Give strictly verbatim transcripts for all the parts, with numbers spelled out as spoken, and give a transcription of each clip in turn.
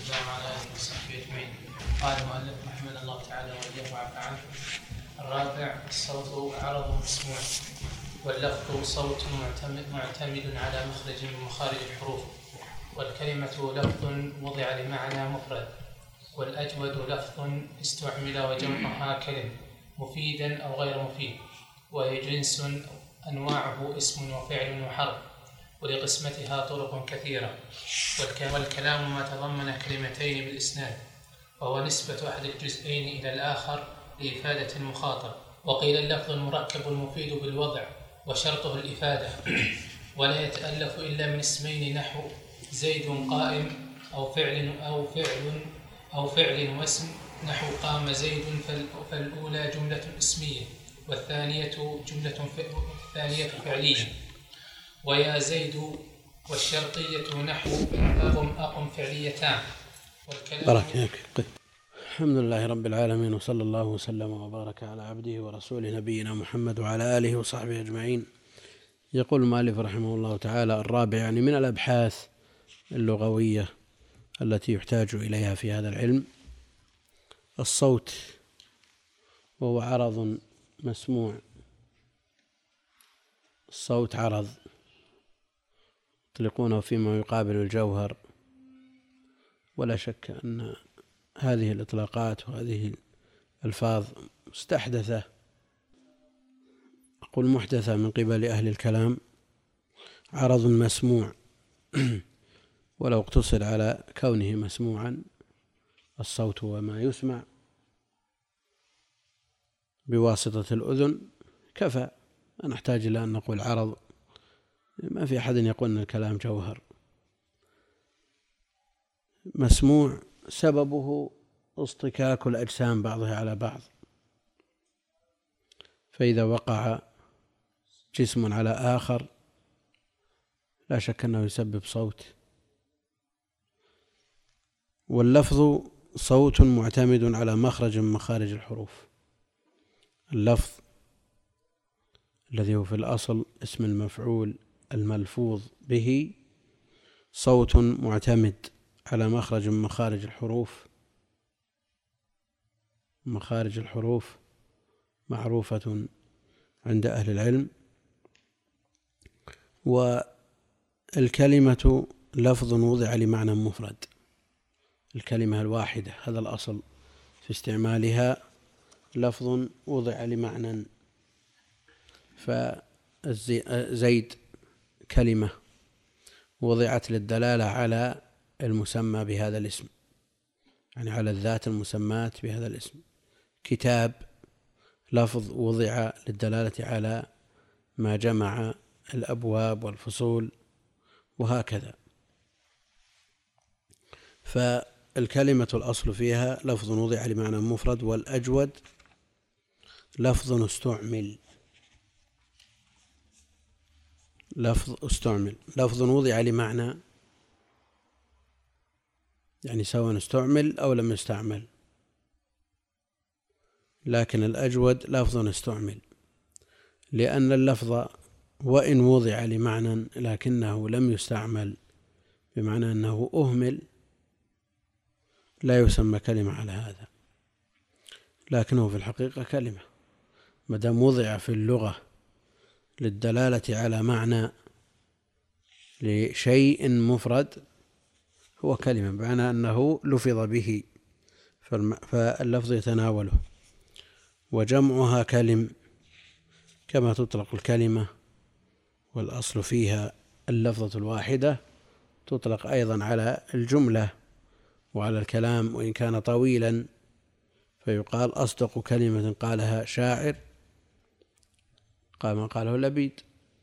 والسلام على آله وصحبه أجمعين. قال المؤلف رحمه الله تعالى وإياه وعفى عنه: الرابع الصوت عرض مسموع، واللفظ صوت معتمد, معتمد على مخرج من مخارج الحروف، والكلمة لفظ وضع لمعنى مفرد، والأجود لفظ استعمل وجمعها كلم مفيدا أو غير مفيد، وهي جنس أنواعه اسم وفعل وحرف، ولقسمتها طرق كثيرة. والكلام ما تضمن كلمتين بالإسناد، وهو نسبة أحد الجزئين إلى الآخر لإفادة المخاطب. وقيل اللفظ المركب المفيد بالوضع وشرطه الإفادة، ولا يتألف إلا من اسمين نحو زيد قائم، أو فعل أو فعل أو فعل واسم نحو قام زيد، فالأولى جملة اسمية والثانية جملة ثانية فعلية. ويا زيد والشرطية نحو أقم أقم فعليتان. والكلام الحمد لله رب العالمين، وصلى الله وسلم وبارك على عبده ورسوله نبينا محمد وعلى آله وصحبه أجمعين. يقول المؤلف رحمه الله تعالى: الرابع، يعني من الأبحاث اللغوية التي يحتاج إليها في هذا العلم، الصوت، وهو عرض مسموع. الصوت عرض يطلقونه فيما يقابل الجوهر، ولا شك أن هذه الإطلاقات وهذه الألفاظ مستحدثة، أقول محدثة من قبل أهل الكلام. عرض مسموع ولو اقتصر على كونه مسموعا، الصوت هو ما يسمع بواسطة الأذن كفى، لا نحتاج إلى أن نقول عرض. ما في أحد يقول أن الكلام جوهر. مسموع سببه اصطكاك الأجسام بعضها على بعض، فإذا وقع جسم على آخر لا شك أنه يسبب صوت. واللفظ صوت معتمد على مخرج من مخارج الحروف. اللفظ الذي هو في الأصل اسم المفعول الملفوظ به صوت معتمد على مخرج من مخارج الحروف. مخارج الحروف معروفة عند أهل العلم. والكلمة لفظ وضع لمعنى مفرد. الكلمة الواحدة هذا الأصل في استعمالها، لفظ وضع لمعنى. فزيد كلمة وضعت للدلالة على المسمى بهذا الاسم، يعني على الذات المسماة بهذا الاسم. كتاب لفظ وضع للدلالة على ما جمع الأبواب والفصول، وهكذا. فالكلمة الأصل فيها لفظ وضع لمعنى مفرد، والأجود لفظ استعمل. لفظ استعمل لفظ وضع لمعنى، يعني سواء استعمل أو لم يستعمل، لكن الأجود لفظ استعمل، لأن اللفظ وإن وضع لمعنى لكنه لم يستعمل، بمعنى أنه أهمل، لا يسمى كلمة على هذا، لكنه في الحقيقة كلمة ما دام وضع في اللغة للدلالة على معنى لشيء مفرد، هو كلمة، بمعنى أنه لفظ به، فاللفظ يتناوله. وجمعها كلم، كما تطلق الكلمة والأصل فيها اللفظة الواحدة، تطلق أيضا على الجملة وعلى الكلام، وإن كان طويلا فيقال أصدق كلمة قالها شاعر قال ما قاله لبيد.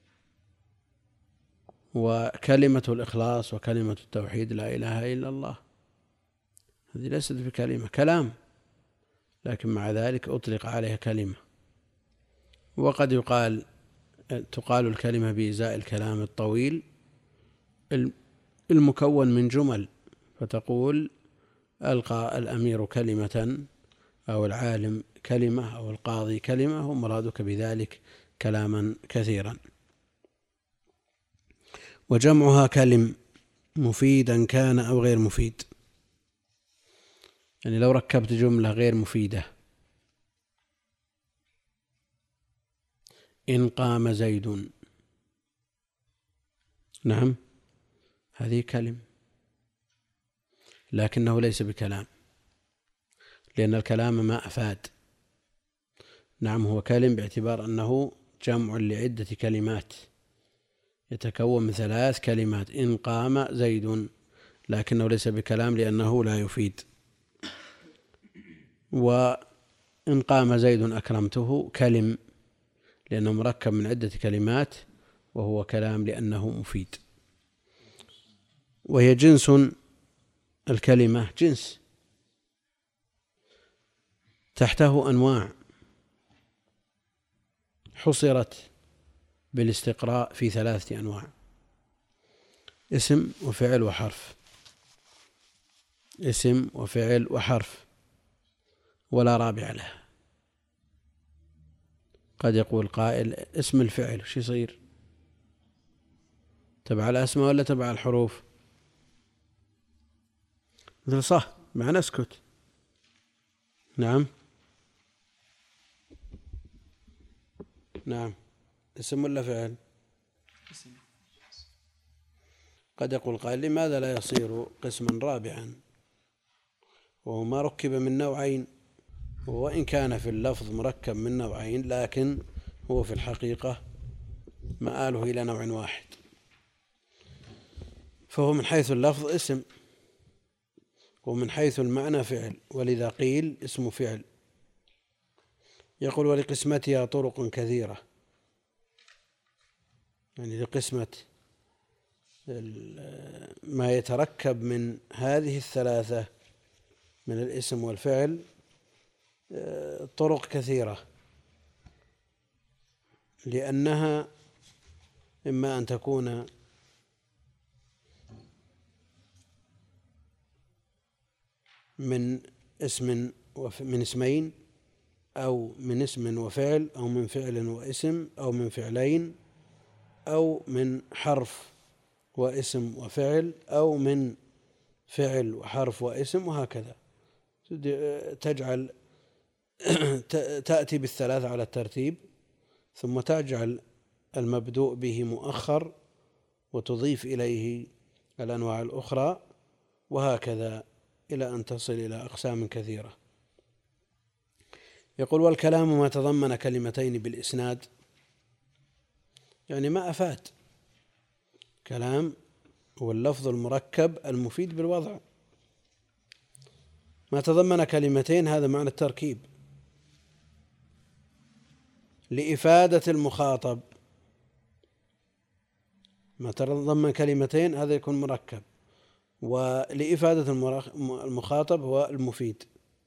وكلمة الإخلاص وكلمة التوحيد لا إله إلا الله، هذه ليست بكلمة، كلام، لكن مع ذلك أطلق عليها كلمة. وقد يقال تقال الكلمة بإزاء الكلام الطويل المكون من جمل، فتقول ألقى الأمير كلمة، أو العالم كلمة، أو القاضي كلمة، ومرادك بذلك كلاما كثيرا. وجمعها كلم مفيدا كان أو غير مفيد. يعني لو ركبت جملة غير مفيدة: إن قام زيد، نعم، هذه كلمة، لكنه ليس بكلام، لأن الكلام ما أفاد. نعم، هو كلم باعتبار أنه جمع لعدة كلمات، يتكون من ثلاث كلمات: إن قام زيد، لكنه ليس بكلام لأنه لا يفيد. وإن قام زيد أكرمته كلم، لأنه مركب من عدة كلمات، وهو كلام لأنه مفيد. وهي جنس، الكلمة جنس تحته أنواع حصرت بالاستقراء في ثلاثة أنواع: اسم وفعل وحرف. اسم وفعل وحرف، ولا رابع له. قد يقول قائل: اسم الفعل وش يصير؟ تبع الأسماء ولا تبع الحروف؟ مثل صح مع نسكت. نعم نعم، اسم ولا فعل؟ قد يقول قائل: لماذا لا يصير قسما رابعا وهو ما ركب من نوعين؟ وإن كان في اللفظ مركب من نوعين، لكن هو في الحقيقة مآله إلى نوع واحد، فهو من حيث اللفظ اسم، ومن حيث المعنى فعل، ولذا قيل اسم فعل. يقول: ولقسمتها طرق كثيرة، يعني لقسمة ما يتركب من هذه الثلاثة من الاسم والفعل طرق كثيرة، لأنها إما أن تكون من اسم ومن اسمين، أو من اسم وفعل، أو من فعل واسم، أو من فعلين، أو من حرف واسم وفعل، أو من فعل وحرف واسم، وهكذا تجعل تأتي بالثلاث على الترتيب، ثم تجعل المبدوء به مؤخر وتضيف إليه الأنواع الأخرى، وهكذا إلى أن تصل إلى أقسام كثيرة. يقول: والكلام ما تضمن كلمتين بالإسناد، يعني ما أفاد. كلام هو اللفظ المركب المفيد بالوضع، ما تضمن كلمتين، هذا معنى التركيب، لإفادة المخاطب. ما تضمن كلمتين هذا يكون مركب، ولإفادة المخاطب هو المفيد.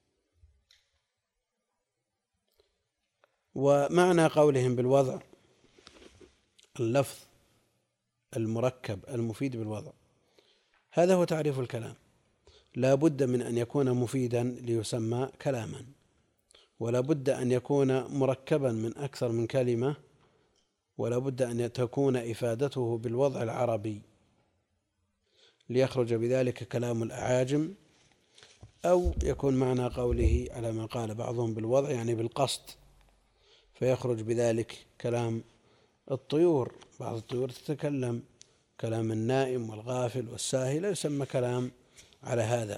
ومعنى قولهم بالوضع اللفظ المركب المفيد بالوضع، هذا هو تعريف الكلام. لا بد من أن يكون مفيدا ليسمى كلاما، ولا بد أن يكون مركبا من أكثر من كلمة، ولا بد أن تكون إفادته بالوضع العربي ليخرج بذلك كلام الأعاجم، أو يكون معنى قوله على ما قال بعضهم بالوضع يعني بالقصد، فيخرج بذلك كلام الطيور. بعض الطيور تتكلم كلام النائم والغافل والساهي، لا يسمى كلام على هذا.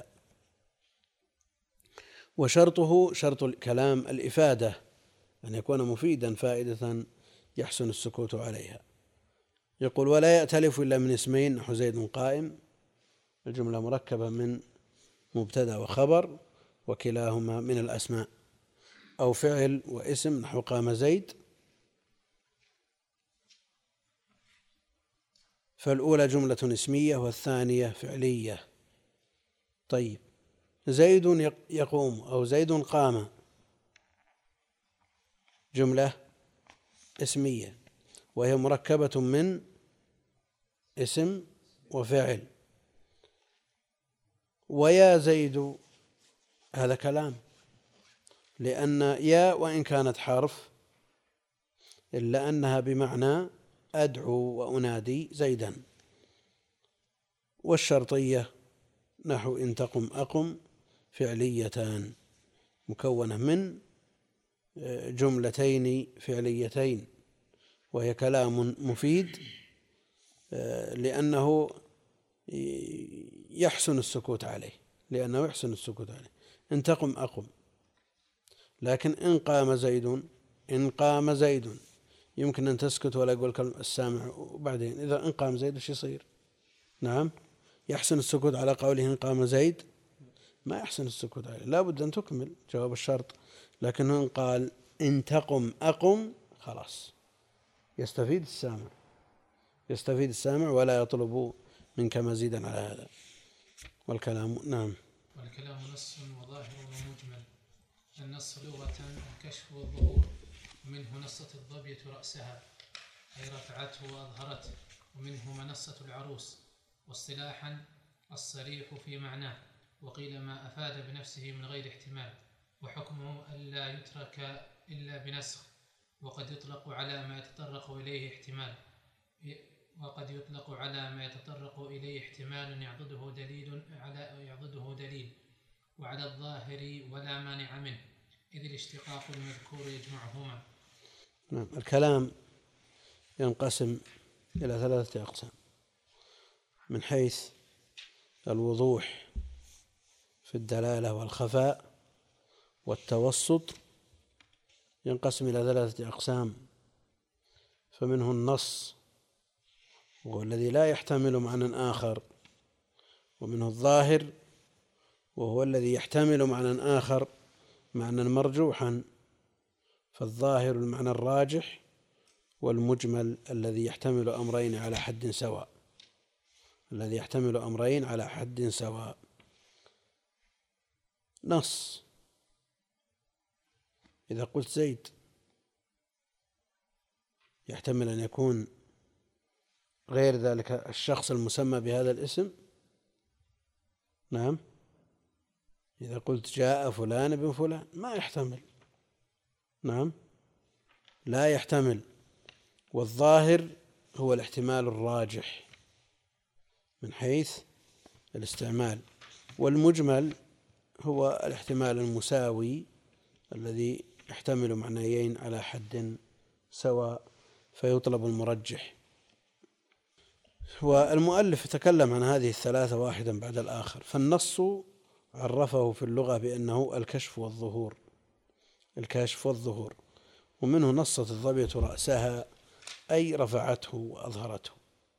وشرطه شرط الكلام الإفادة، أن يكون مفيدا فائدة يحسن السكوت عليها. يقول: ولا يأتلف إلا من اسمين، نحو زيد قائم، الجملة مركبة من مبتدأ وخبر وكلاهما من الأسماء، أو فعل واسم، نحو قام زيد، فالأولى جملة اسمية والثانية فعلية. طيب، زيد يقوم أو زيد قام جملة اسمية، وهي مركبة من اسم وفعل. ويا زيد هذا كلام، لأن يا وإن كانت حرف إلا أنها بمعنى أدعو وأنادي زيدا. والشرطية نحو إن تقم أقم، فعليتان مكونة من جملتين فعليتين، وهي كلام مفيد لأنه يحسن السكوت عليه لأنه يحسن السكوت عليه إن تقم أقم. لكن إن قام زيد إن قام زيد يمكن أن تسكت ولا يقول السامع وبعدين إذا إن قام زيد وش يصير؟ نعم يحسن السكوت على قوله إن قام زيد؟ ما يحسن السكوت عليه، لا بد أن تكمل جواب الشرط. لكن إن قال إن تقم أقم خلاص يستفيد السامع يستفيد السامع ولا يطلب منك مزيدا على هذا. والكلام نعم. والكلام نص وظاهر ومجمل. النص لغة الكشف والظهور، ومنه نصت الظبية رأسها أي رفعته وأظهرته، ومنه منصة العروس. واصطلاحا الصريح في معناه، وقيل ما أفاد بنفسه من غير احتمال، وحكمه ألا يترك إلا بنسخ. وقد يطلق على ما يتطرق إليه احتمال وقد يطلق على ما يتطرق إليه احتمال يعضده دليل على يعضده دليل وعلى الظاهر ولا مانع منه، إذ الاشتقاق المذكور يجمعهما. نعم. الكلام ينقسم إلى ثلاثة أقسام: من حيث الوضوح في الدلالة والخفاء والتوسط ينقسم إلى ثلاثة أقسام، فمنه النص وهو الذي لا يحتمل معنى آخر، ومنه الظاهر وهو الذي يحتمل معنى آخر معنى مرجوحا، فالظاهر المعنى الراجح، والمجمل الذي يحتمل أمرين على حد سواء الذي يحتمل أمرين على حد سواء. نص: إذا قلت زيد يحتمل أن يكون غير ذلك الشخص المسمى بهذا الاسم. نعم. إذا قلت جاء فلان بن فلان ما يحتمل. نعم لا يحتمل. والظاهر هو الاحتمال الراجح من حيث الاستعمال، والمجمل هو الاحتمال المساوي الذي يحتمل معنيين على حد سواء فيطلب المرجح. والمؤلف تكلم عن هذه الثلاثة واحدا بعد الآخر. فالنص عرفه في اللغة بأنه الكشف والظهور الكشف والظهور ومنه نصت الظبية رأسها أي رفعته وأظهرته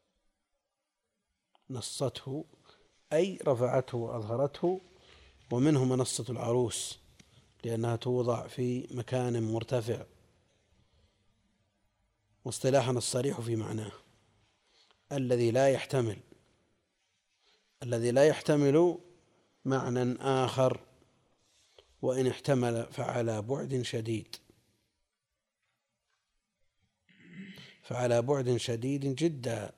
نصته أي رفعته وأظهرته. ومنه منصة العروس لأنها توضع في مكان مرتفع. واصطلاحا الصريح في معناه الذي لا يحتمل الذي لا يحتمل معنى آخر، وإن احتمل فعلى بعد شديد فعلى بعد شديد جدا.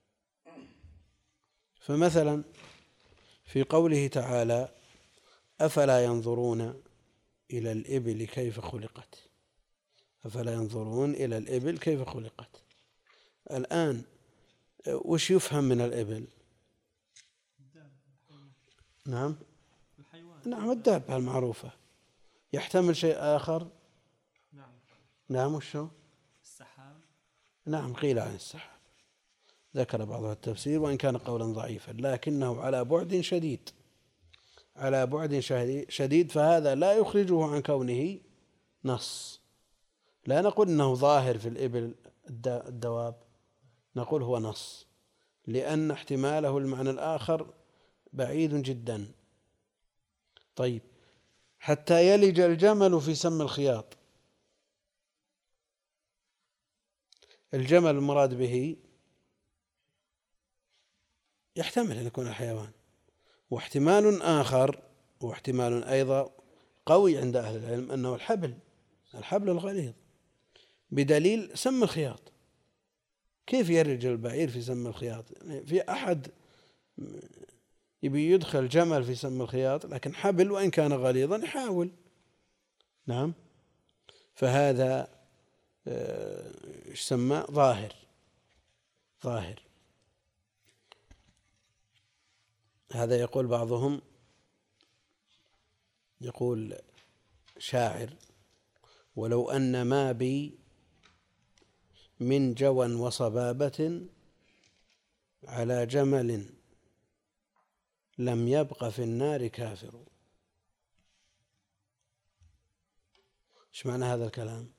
فمثلا في قوله تعالى أفلا ينظرون إلى الإبل كيف خلقت أفلا ينظرون إلى الإبل كيف خلقت الآن وش يفهم من الإبل؟ نعم نعم الدابة المعروفة. يحتمل شيء آخر؟ نعم نعم وشو؟ السحاب. نعم قيل عن السحاب، ذكر بعضها التفسير وإن كان قولا ضعيفا، لكنه على بعد شديد على بعد شديد فهذا لا يخرجه عن كونه نص. لا نقول إنه ظاهر في الإبل الدواب، نقول هو نص لأن احتماله المعنى الآخر بعيد جدا. طيب حتى يلج الجمل في سم الخياط، الجمل المراد به يحتمل أن يكون الحيوان، واحتمال آخر واحتمال أيضا قوي عند أهل العلم أنه الحبل الحبل الغليظ، بدليل سم الخياط. كيف يرج البعير في سم الخياط؟ في أحد يبي يدخل جمل في سم الخياط لكن حبل وإن كان غليظا يحاول. نعم فهذا ايش سمى؟ ظاهر ظاهر هذا يقول بعضهم يقول شاعر: ولو أن ما بي من جوى وصبابة على جمل لم يبق في النار كافر. ايش معنى هذا الكلام؟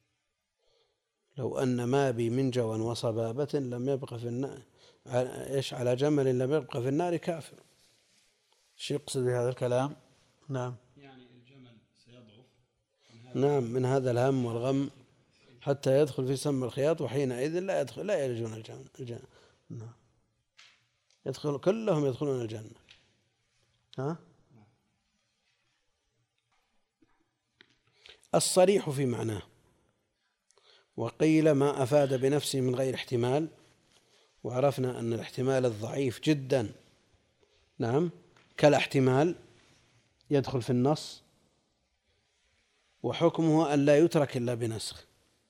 لو أن ما بي من جوى وصبابة لم يبق في النار، ايش على جمل لم يبق في النار كافر. ايش يقصد بهذا الكلام؟ نعم، يعني الجمل سيضعف نعم، من هذا الهم والغم حتى يدخل في سم الخياط، وحينئذ لا يدخل لا يلجون الجنة, الجنة. نعم. يدخل كلهم يدخلون الجنة. ها؟ الصريح في معناه، وقيل ما أفاد بنفسه من غير احتمال، وعرفنا أن الاحتمال الضعيف جدا نعم كالاحتمال يدخل في النص، وحكمه أن لا يترك إلا بنسخ.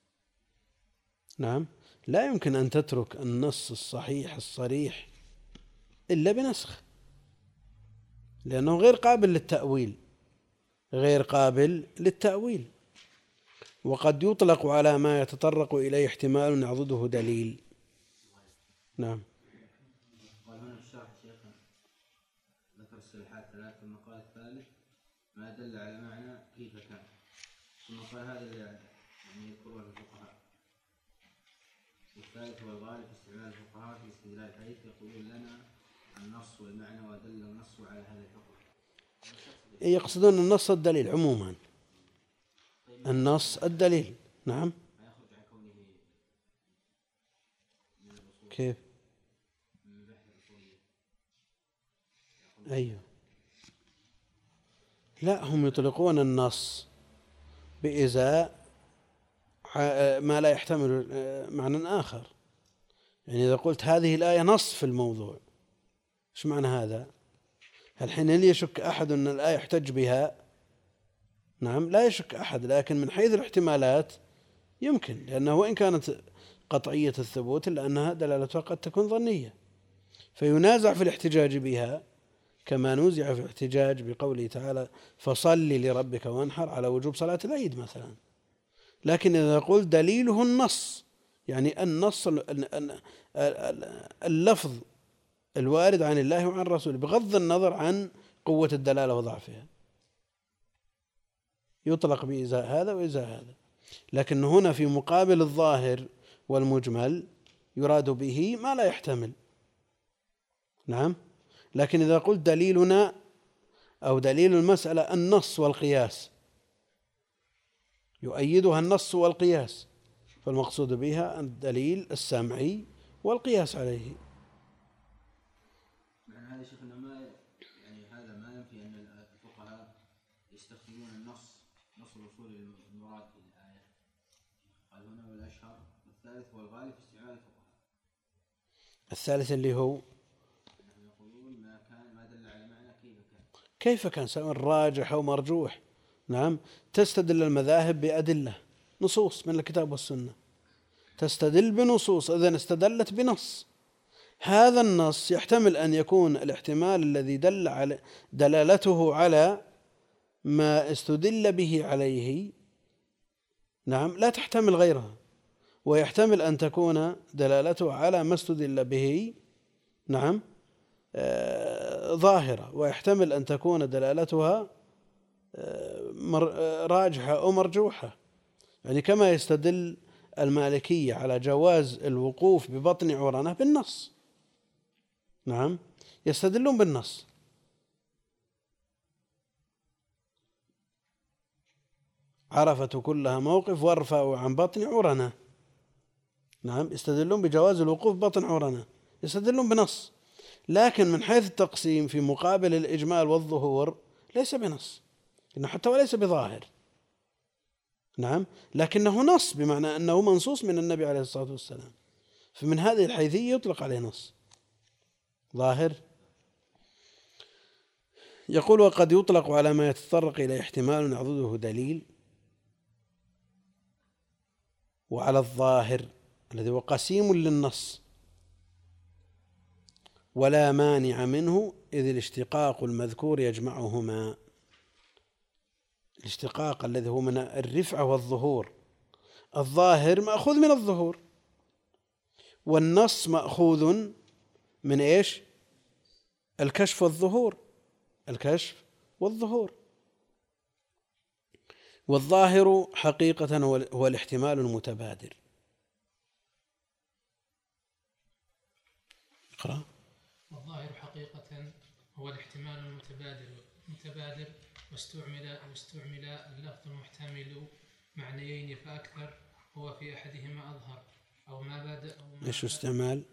نعم، لا يمكن أن تترك النص الصحيح الصريح إلا بنسخ، لأنه غير قابل للتأويل، غير قابل للتأويل. وقد يطلق على ما يتطرق إليه احتمال يعضده دليل. نعم. قال هنا الشرح شيخنا ذكر الصلاحات ثلاث، ثم قال الثالث ما دل على معنى كيف كان، ثم قال هذا اللي يعني يذكره الفقهاء. والثالث هو الغالب في استعمال الفقهاء في استدلال الحديث، يقولون لنا النص والمعنى ودل النص على هذا الحكم. يقصدون النص الدليل عموما، النص الدليل. نعم. ما يخرج عن كونه من الأصول. كيف؟ من بحث الأصولية. أيوه، لا، هم يطلقون النص بإزاء ما لا يحتمل معنى آخر. يعني إذا قلت هذه الآية نص في الموضوع، إيش معنى هذا؟ الحين هل يشك أحد أن الآية يحتج بها؟ نعم، لا يشك أحد، لكن من حيث الاحتمالات يمكن، لأنه وإن كانت قطعية الثبوت إلا أنها دلالتها قد تكون ظنية، فينازع في الاحتجاج بها كما نوزع في الاحتجاج بقوله تعالى فصل لربك وانحر على وجوب صلاة العيد مثلا. لكن إذا قلت دليله النص، يعني النص اللفظ الوارد عن الله وعن رسوله بغض النظر عن قوة الدلالة وضعفها، يطلق بإزاء هذا وإزاء هذا. لكن هنا في مقابل الظاهر والمجمل يراد به ما لا يحتمل. نعم. لكن إذا قلت دليلنا أو دليل المسألة النص والقياس، يؤيدها النص والقياس، فالمقصود بها الدليل السمعي والقياس عليه. معنى هذا شيخنا ما يعني هذا ما ينفي أن الفقهاء يستخدمون النص نص الوصول المراد في الآية. قال هنا والأشهر والثالث هو الغالب في استعمال الفقهاء. الثالث اللي هو يقولون ما كان ما دل على معنى كيف كان. كيف كان، سواء راجح أو مرجوح. نعم. تستدل المذاهب بأدلة، نصوص من الكتاب والسنة، تستدل بنصوص، إذن استدلت بنص. هذا النص يحتمل أن يكون الاحتمال الذي دل على دلالته على ما استدل به عليه، نعم، لا تحتمل غيرها، ويحتمل أن تكون دلالته على ما استدل به، نعم، آه ظاهرة، ويحتمل أن تكون دلالتها آه راجحة أو مرجوحة. يعني كما يستدل المالكية على جواز الوقوف ببطن عرنة بالنص، نعم، يستدلون بالنص. عرفة كلها موقف وارفعوا عن بطن عرنة، نعم، يستدلون بجواز الوقوف ببطن عرنة، يستدلون بنص. لكن من حيث التقسيم في مقابل الإجمال والظهور ليس بنص، إنه حتى وليس بظاهر، نعم، لكنه نص بمعنى أنه منصوص من النبي عليه الصلاة والسلام، فمن هذه الحيثية يطلق عليه نص ظاهر. يقول وقد يطلق على ما يتطرق إلى احتمال يعضده دليل، وعلى الظاهر الذي هو قسيم للنص ولا مانع منه، إذ الاشتقاق المذكور يجمعهما. الاشتقاق الذي هو من الرفعة والظهور. الظاهر مأخوذ من الظهور، والنص مأخوذ من إيش؟ الكشف والظهور، الكشف والظهور. والظاهر حقيقة هو الاحتمال المتبادر. اقرأ. والظاهر حقيقة هو الاحتمال المتبادر متبادر واستعمل واستعمل اللفظ المحتمل معنيين فأكثر، هو في أحدهما أظهر أو ما باد أو ما إيش استعمال؟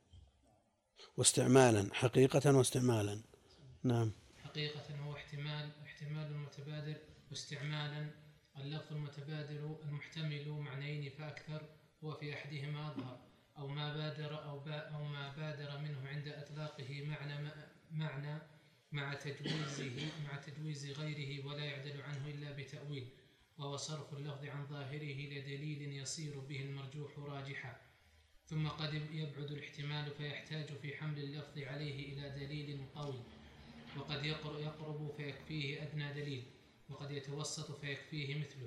واستعمالا، حقيقة واستعمالا. نعم. حقيقة هو احتمال احتمال متبادر، واستعمالا اللفظ المتبادر المحتمل معنيين فأكثر، هو في أحدهما أظهر أو ما بادر أو, با أو ما بادر منه عند إطلاقه معنى معنى مع تجويزه مع تجويز غيره ولا يعدل عنه إلا بتأويل، وهو صرف اللفظ عن ظاهره لدليل يصير به المرجوح راجحا. ثم قد يبعد الاحتمال فيحتاج في حمل اللفظ عليه إلى دليل قوي، وقد يقرب فيكفيه أدنى دليل، وقد يتوسط فيكفيه مثله.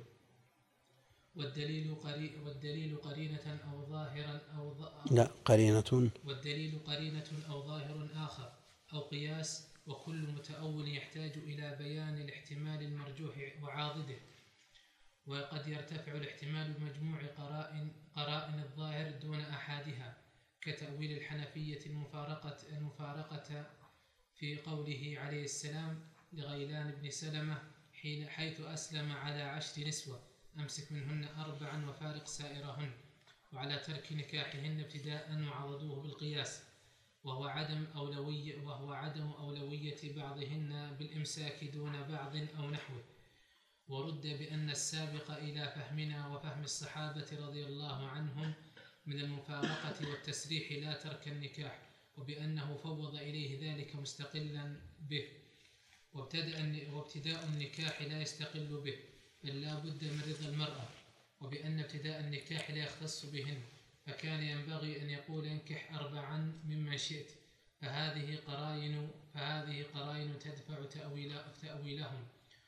والدليل قري والدليل قرينة أو ظاهرا أو ظ... لا قرينة والدليل قرينة أو ظاهر آخر أو قياس، وكل متأول يحتاج إلى بيان الاحتمال المرجوح وعاضده. وقد يرتفع الاحتمال بمجموع قرائن قرائن الظاهر دون أحادها، كتأويل الحنفية المفارقة المفارقة في قوله عليه السلام لغيلان بن سلمة حين حيث أسلم على عشر نسوة أمسك منهن أربعا وفارق سائرهن، وعلى ترك نكاحهن ابتداء وعضدوه بالقياس، وهو عدم أولوية وهو عدم أولوية بعضهن بالإمساك دون بعض أو نحوه. ورد بأن السابق إلى فهمنا وفهم الصحابة رضي الله عنهم من المفارقة والتسريح لا ترك النكاح، وبأنه فوض إليه ذلك مستقلا به، وابتداء النكاح لا يستقل به بل لا بد من رضا المرأة، وبأن ابتداء النكاح لا يختص بهن، فكان ينبغي أن يقول انكح أربعا ممن شئت. فهذه قرائن فهذه قرائن تدفع تأويلهم،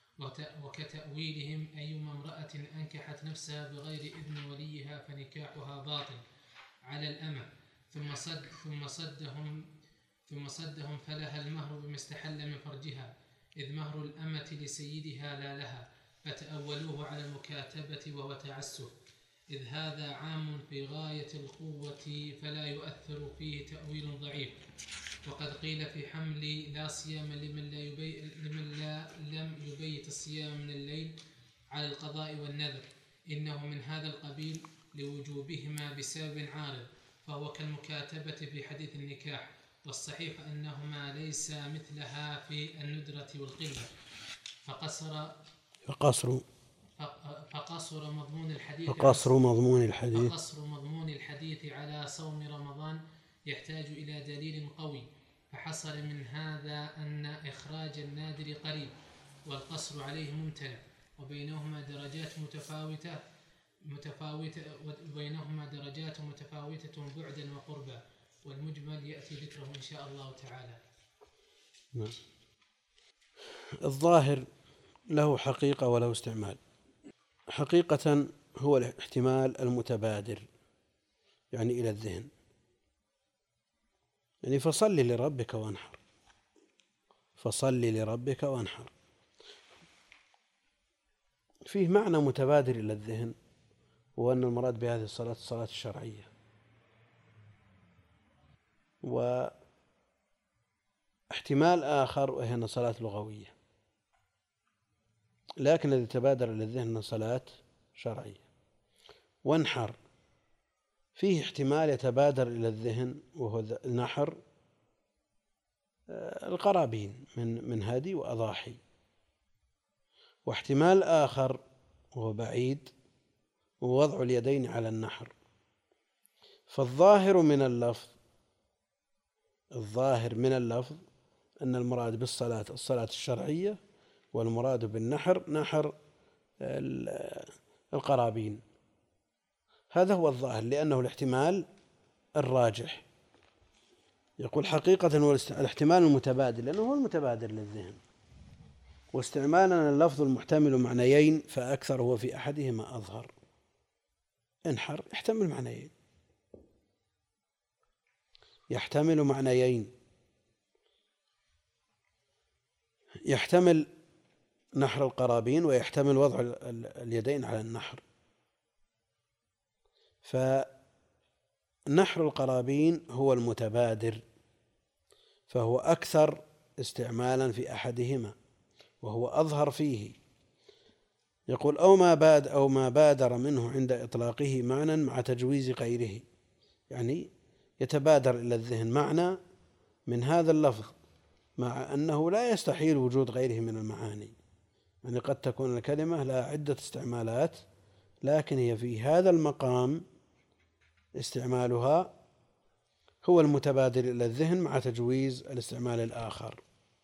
وكتأويلهم أيما امرأة أنكحت نفسها بغير إذن وليها فنكاحها باطل على الأمة، ثم صد ثم صدهم ثم صدهم فلها المهر بما استحل من فرجها، إذ مهر الأمة لسيدها لا لها، فتأولوه على المكاتبة وهو تعسف، إذ هذا عام في غاية القوة فلا يؤثر فيه تأويل ضعيف. وقد قيل في حمل لا صيام لمن, لا يبي لمن لا لم يبيت الصيام من الليل على القضاء والنذر، إنه من هذا القبيل لوجوبهما بسبب عارض، فهو كالمكاتبة في حديث النكاح، والصحيح أنهما ليس مثلها في الندرة والقلة. فقصر فقصر فقصر مضمون الحديث فقصر مضمون الحديث فقصر مضمون الحديث على صوم رمضان يحتاج إلى دليل قوي، فحصل من هذا أن إخراج النادر قريب والقصر عليه ممتنع، وبينهما درجات متفاوتة متفاوتة وبينهما درجات متفاوتة بعدا وقربا، والمجمل يأتي ذكره إن شاء الله تعالى. الظاهر له حقيقة وله استعمال. حقيقة هو الاحتمال المتبادر، يعني إلى الذهن، يعني فصل لربك وانحر، فصل لربك وانحر، فيه معنى متبادر إلى الذهن، وأن المراد بهذه الصلاة الصلاة الشرعية. واحتمال آخر وهي أن صلاة لغوية، لكن الذي تبادر إلى الذهن أن صلاة شرعية. وانحر فيه احتمال يتبادر إلى الذهن وهو النحر القرابين من من هدي وأضاحي، واحتمال آخر وهو بعيد ووضع اليدين على النحر. فالظاهر من اللفظ الظاهر من اللفظ أن المراد بالصلاة الصلاة الشرعية، والمراد بالنحر نحر القرابين. هذا هو الظاهر، لأنه الاحتمال الراجح. يقول حقيقة هو الاحتمال المتبادل، لأنه هو المتبادر للذهن. واستعمالنا اللفظ المحتمل معنيين فأكثر هو في أحدهما أظهر. انحر يحتمل معنيين، يحتمل معنيين، يحتمل نحر القرابين ويحتمل وضع اليدين على النحر. فنحر القرابين هو المتبادر، فهو أكثر استعمالا في أحدهما وهو أظهر فيه. يقول أو ما باد أو ما بادر منه عند إطلاقه معنى مع تجويز غيره، يعني يتبادر إلى الذهن معنى من هذا اللفظ مع أنه لا يستحيل وجود غيره من المعاني، يعني قد تكون الكلمة لها عدة استعمالات لكن هي في هذا المقام استعمالها هو المتبادر إلى الذهن مع تجويز الاستعمال الآخر.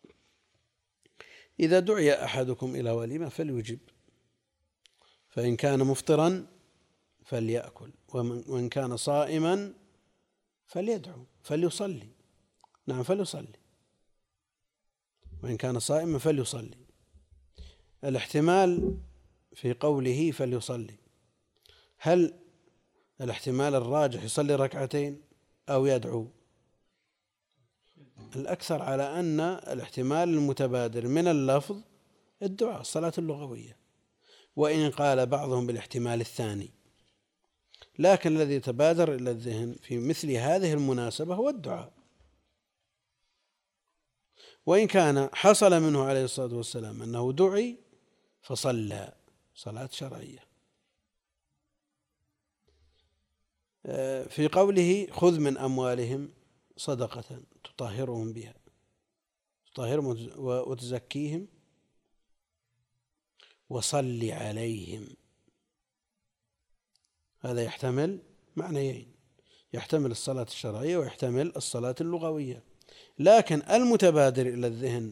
إذا دعي أحدكم إلى وليمة فليجب، فإن كان مفطرا فليأكل، وإن كان صائما فليدعو فليصلي. نعم فليصلي، وإن كان صائما فليصلي. الاحتمال في قوله فليصلي، هل الاحتمال الراجح يصلي ركعتين أو يدعو؟ الأكثر على أن الاحتمال المتبادر من اللفظ الدعاء، الصلاة اللغوية، وإن قال بعضهم بالاحتمال الثاني، لكن الذي تبادر إلى الذهن في مثل هذه المناسبة هو الدعاء. وإن كان حصل منه عليه الصلاة والسلام أنه دعي فصلى صلاة شرعية. في قوله خذ من أموالهم صدقة تطهرهم بها، تطهرهم وتزكيهم وصل عليهم، هذا يحتمل معنيين، يحتمل الصلاة الشرعية ويحتمل الصلاة اللغوية، لكن المتبادر إلى الذهن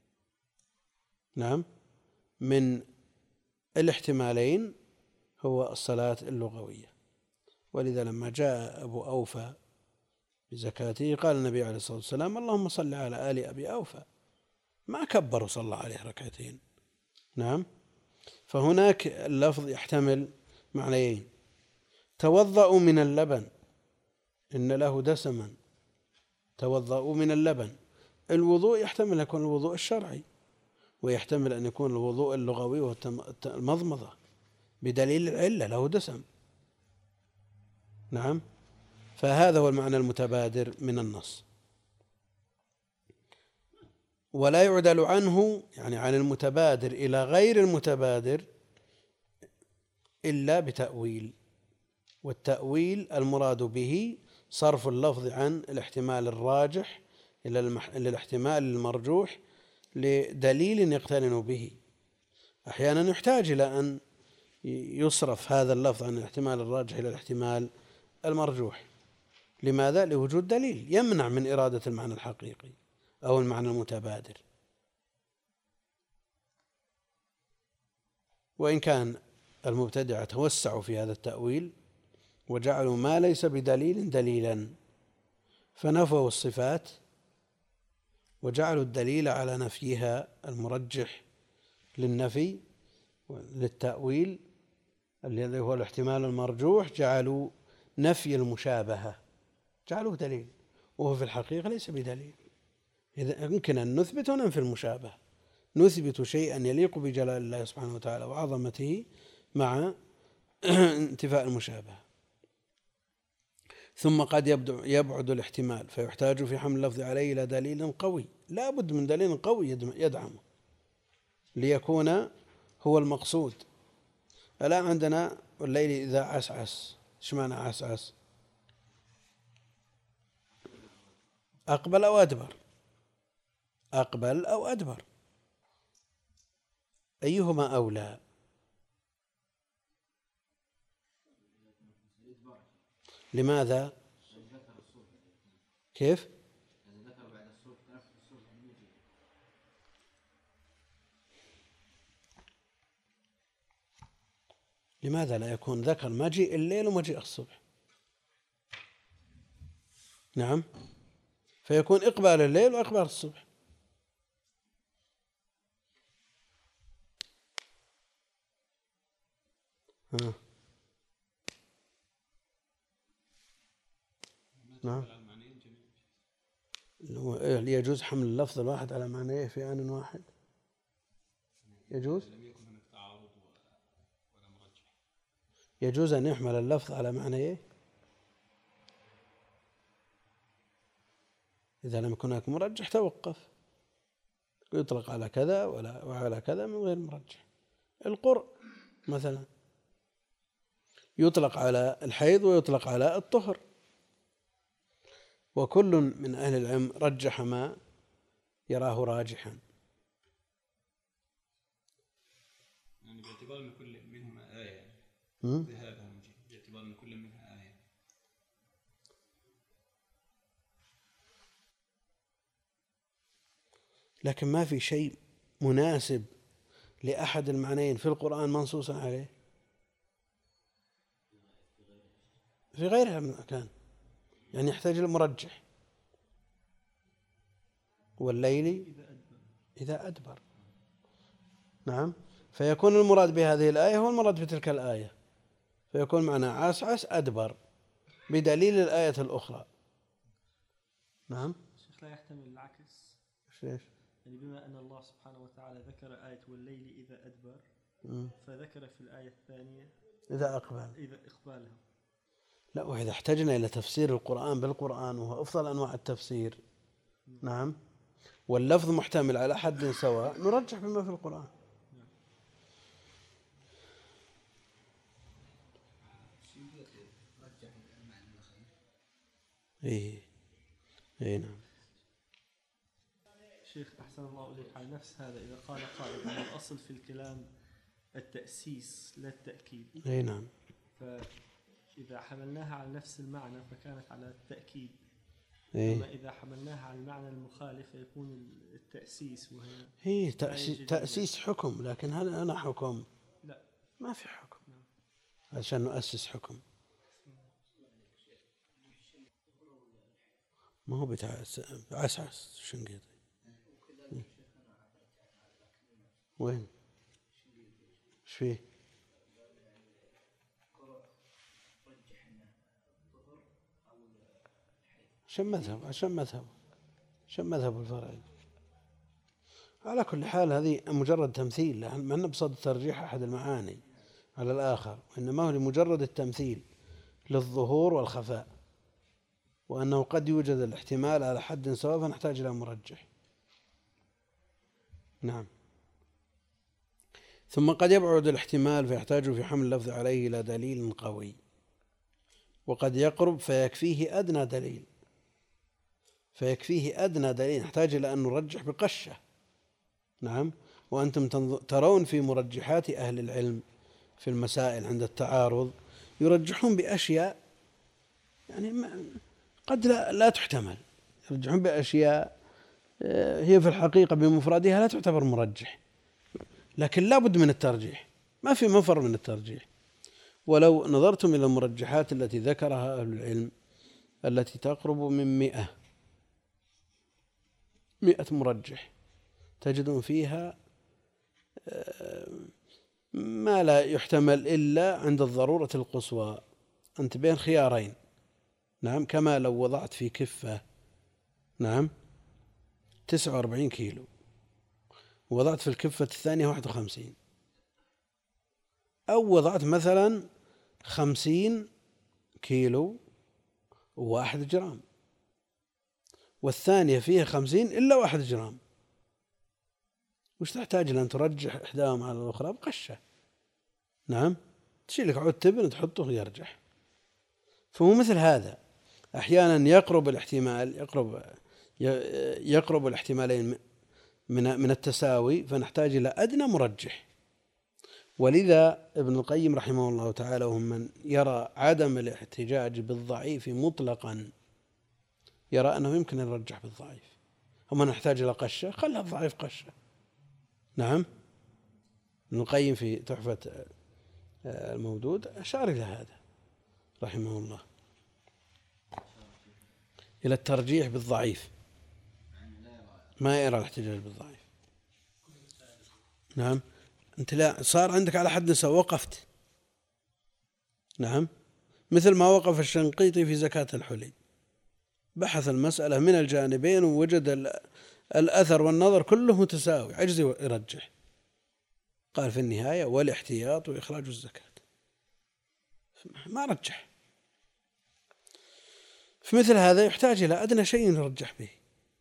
نعم من الاحتمالين هو الصلاة اللغوية. ولذا لما جاء أبو أوفى بزكاته قال النبي عليه الصلاة والسلام اللهم صل على آل أبي أوفى، ما كبر وصلى عليه ركعتين. نعم، فهناك اللفظ يحتمل معنيين، توضأوا من اللبن إن له دسما، توضأوا من اللبن. الوضوء يحتمل أن يكون الوضوء الشرعي، ويحتمل أن يكون الوضوء اللغوي والمضمضة بدليل العلة له دسم. نعم، فهذا هو المعنى المتبادر من النص. ولا يعدل عنه يعني عن المتبادر إلى غير المتبادر إلا بتأويل، والتأويل المراد به صرف اللفظ عن الاحتمال الراجح إلى الاحتمال المرجوح لدليل يقترن به. أحيانا يحتاج إلى أن يصرف هذا اللفظ عن الاحتمال الراجح إلى الاحتمال المرجوح. لماذا؟ لوجود دليل يمنع من إرادة المعنى الحقيقي أو المعنى المتبادر. وإن كان المبتدعة توسعوا في هذا التأويل وجعلوا ما ليس بدليل دليلا، فنفوا الصفات وجعلوا الدليل على نفيها المرجح للنفي للتأويل الذي هو الاحتمال المرجوح، جعلوا نفي المشابهة جعلوه دليل وهو في الحقيقة ليس بدليل. إذا يمكن أن نثبت وننفي المشابهة، نثبت شيئا يليق بجلال الله سبحانه وتعالى وعظمته مع انتفاء المشابهة. ثم قد يبعد الاحتمال فيحتاج في حمل اللفظ عليه إلى دليل قوي، لا بد من دليل قوي يدعمه ليكون هو المقصود. الآن عندنا والليل إذا عسعس، ايش معنى عسعس؟ أقبل أو أدبر، أقبل أو أدبر، أيهما أولى؟ لماذا؟ كيف؟ لماذا لا يكون ذكر مجيء الليل ومجيء الصبح؟ نعم، فيكون إقبال الليل وإقبال الصبح. ها. نعم. هل يجوز حمل اللفظ الواحد على معنيه في آن واحد؟ يجوز؟ يجوز أن يحمل اللفظ على معنيه إذا لم يكن هناك مرجح توقف، يطلق على كذا ولا وعلى كذا من غير مرجح. القرء مثلا يطلق على الحيض ويطلق على الطهر، وكل من أهل العلم رجح ما يراه راجحا. يعني باعتبار أن كل منهما آية بهذا باعتبار أن كل منها آية. لكن ما في شيء مناسب لأحد المعنيين في القرآن منصوصا عليه في غيرها من مكان، يعني يحتاج المرجح. والليل إذا أدبر. نعم. فيكون المراد بهذه الآية هو المراد بتلك الآية، فيكون معنى عسعس أدبر بدليل الآية الأخرى. نعم. شيخ لا يحتمل العكس. ليش؟ يعني بما أن الله سبحانه وتعالى ذكر آية والليل إذا أدبر م. فذكر في الآية الثانية إذا أقبل إذا إقبالها. لا، وإذا احتجنا إلى تفسير القرآن بالقرآن وهو أفضل أنواع التفسير، نعم، واللفظ محتمل على حد سواء، نرجح بما في القرآن. إيه إيه نعم. شيخ أحسن الله إليك، على نفس هذا إذا قال قائل أن الأصل في الكلام التأسيس لا التأكيد. إيه نعم. فإذا حملناها على نفس المعنى فكانت على التأكيد. إيه. أما إذا حملناها على المعنى المخالف يكون التأسيس، وهي هي تأسيس, تأسيس حكم، لكن هل أنا حكم؟ لا، ما في حكم عشان نؤسس حكم. ما هو بتاع عسعس شنقيطي. وين؟ ايش فيه؟ عشان مذهب عشان مذهب عشان مذهب الفرعي. على كل حال هذه مجرد تمثيل، ما أنه بصدد ترجيح أحد المعاني على الآخر، وإنما هو لمجرد التمثيل للظهور والخفاء، وأنه قد يوجد الاحتمال على حد سواء فنحتاج إلى مرجح. نعم. ثم قد يبعد الاحتمال فيحتاج في حمل اللفظ عليه إلى دليل قوي، وقد يقرب فيكفيه أدنى دليل فيكفيه أدنى دليل نحتاج إلى أن نرجح بقشة. نعم. وأنتم ترون في مرجحات أهل العلم في المسائل عند التعارض يرجحون بأشياء يعني قد لا, لا تحتمل، يرجحون بأشياء هي في الحقيقة بمفردها لا تعتبر مرجح، لكن لا بد من الترجيح، ما في مفر من الترجيح. ولو نظرتم إلى المرجحات التي ذكرها أهل العلم التي تقرب من مئة مئة مرجح، تجدون فيها ما لا يحتمل إلا عند الضرورة القصوى. أنت بين خيارين، نعم، كما لو وضعت في كفة، نعم، تسعة وأربعين كيلو، ووضعت في الكفة الثانية واحد وخمسين، أو وضعت مثلا خمسين كيلو وواحد جرام، والثانية فيها خمسين إلا واحد جرام، وش تحتاج لأن ترجح إحداهم على الأخرى؟ بقشة. نعم، تشيل لك عود تبن وتحطه يرجح. فهو مثل هذا، أحيانا يقرب الاحتمال يقرب يقرب الاحتمالين من من التساوي، فنحتاج إلى أدنى مرجح. ولذا ابن القيم رحمه الله تعالى وهم من يرى عدم الاحتجاج بالضعيف مطلقا يرى أنه يمكن أن يرجح بالضعيف، ومن نحتاج إلى قشة خلها الضعيف قشة. نعم. ابن القيم في تحفة المودود أشار إلى هذا رحمه الله، إلى الترجيح بالضعيف، ما يرى الاحتجاج بالضعيف. نعم. أنت لا صار عندك على حد سواء وقفت نعم، مثل ما وقف الشنقيطي في زكاة الحلي، بحث المسألة من الجانبين ووجد الأثر والنظر كله متساوي، عجز يرجح، قال في النهاية والاحتياط وإخراج الزكاة، ما رجح. في مثل هذا يحتاج إلى أدنى شيء يرجح به.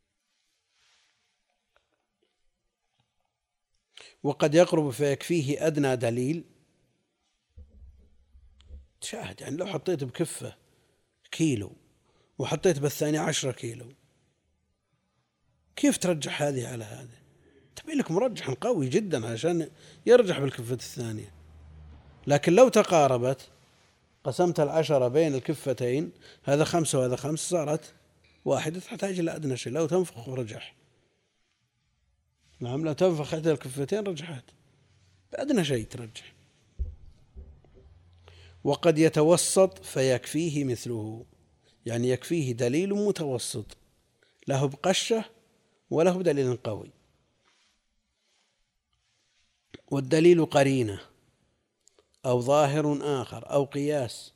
وقد يقرب فيكفيه أدنى دليل. تشاهد يعني لو حطيت بكفة كيلو وحطيت بالثاني عشرة كيلو، كيف ترجح هذه على هذه؟ تبي لك مرجح قوي جدا عشان يرجح بالكفة الثانية. لكن لو تقاربت، قسمت العشرة بين الكفتين، هذا خمسة وهذا خمسة، صارت واحدة، تحتاج إلى أدنى شيء. لو تنفخ ورجح، نعم، لو تنفخ إحدى الكفتين رجحت، بأدنى شيء ترجح. وقد يتوسط فيكفيه مثله، يعني يكفيه دليل متوسط، له بقشة وله بدليل قوي. والدليل قرينة أو ظاهر آخر أو قياس.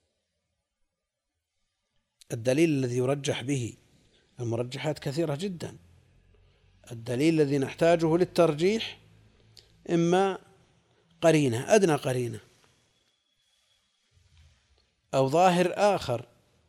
الدليل الذي يرجح به، المرجحات كثيرة جدا. الدليل الذي نحتاجه للترجيح إما قرينة، أدنى قرينة، أو ظاهر آخر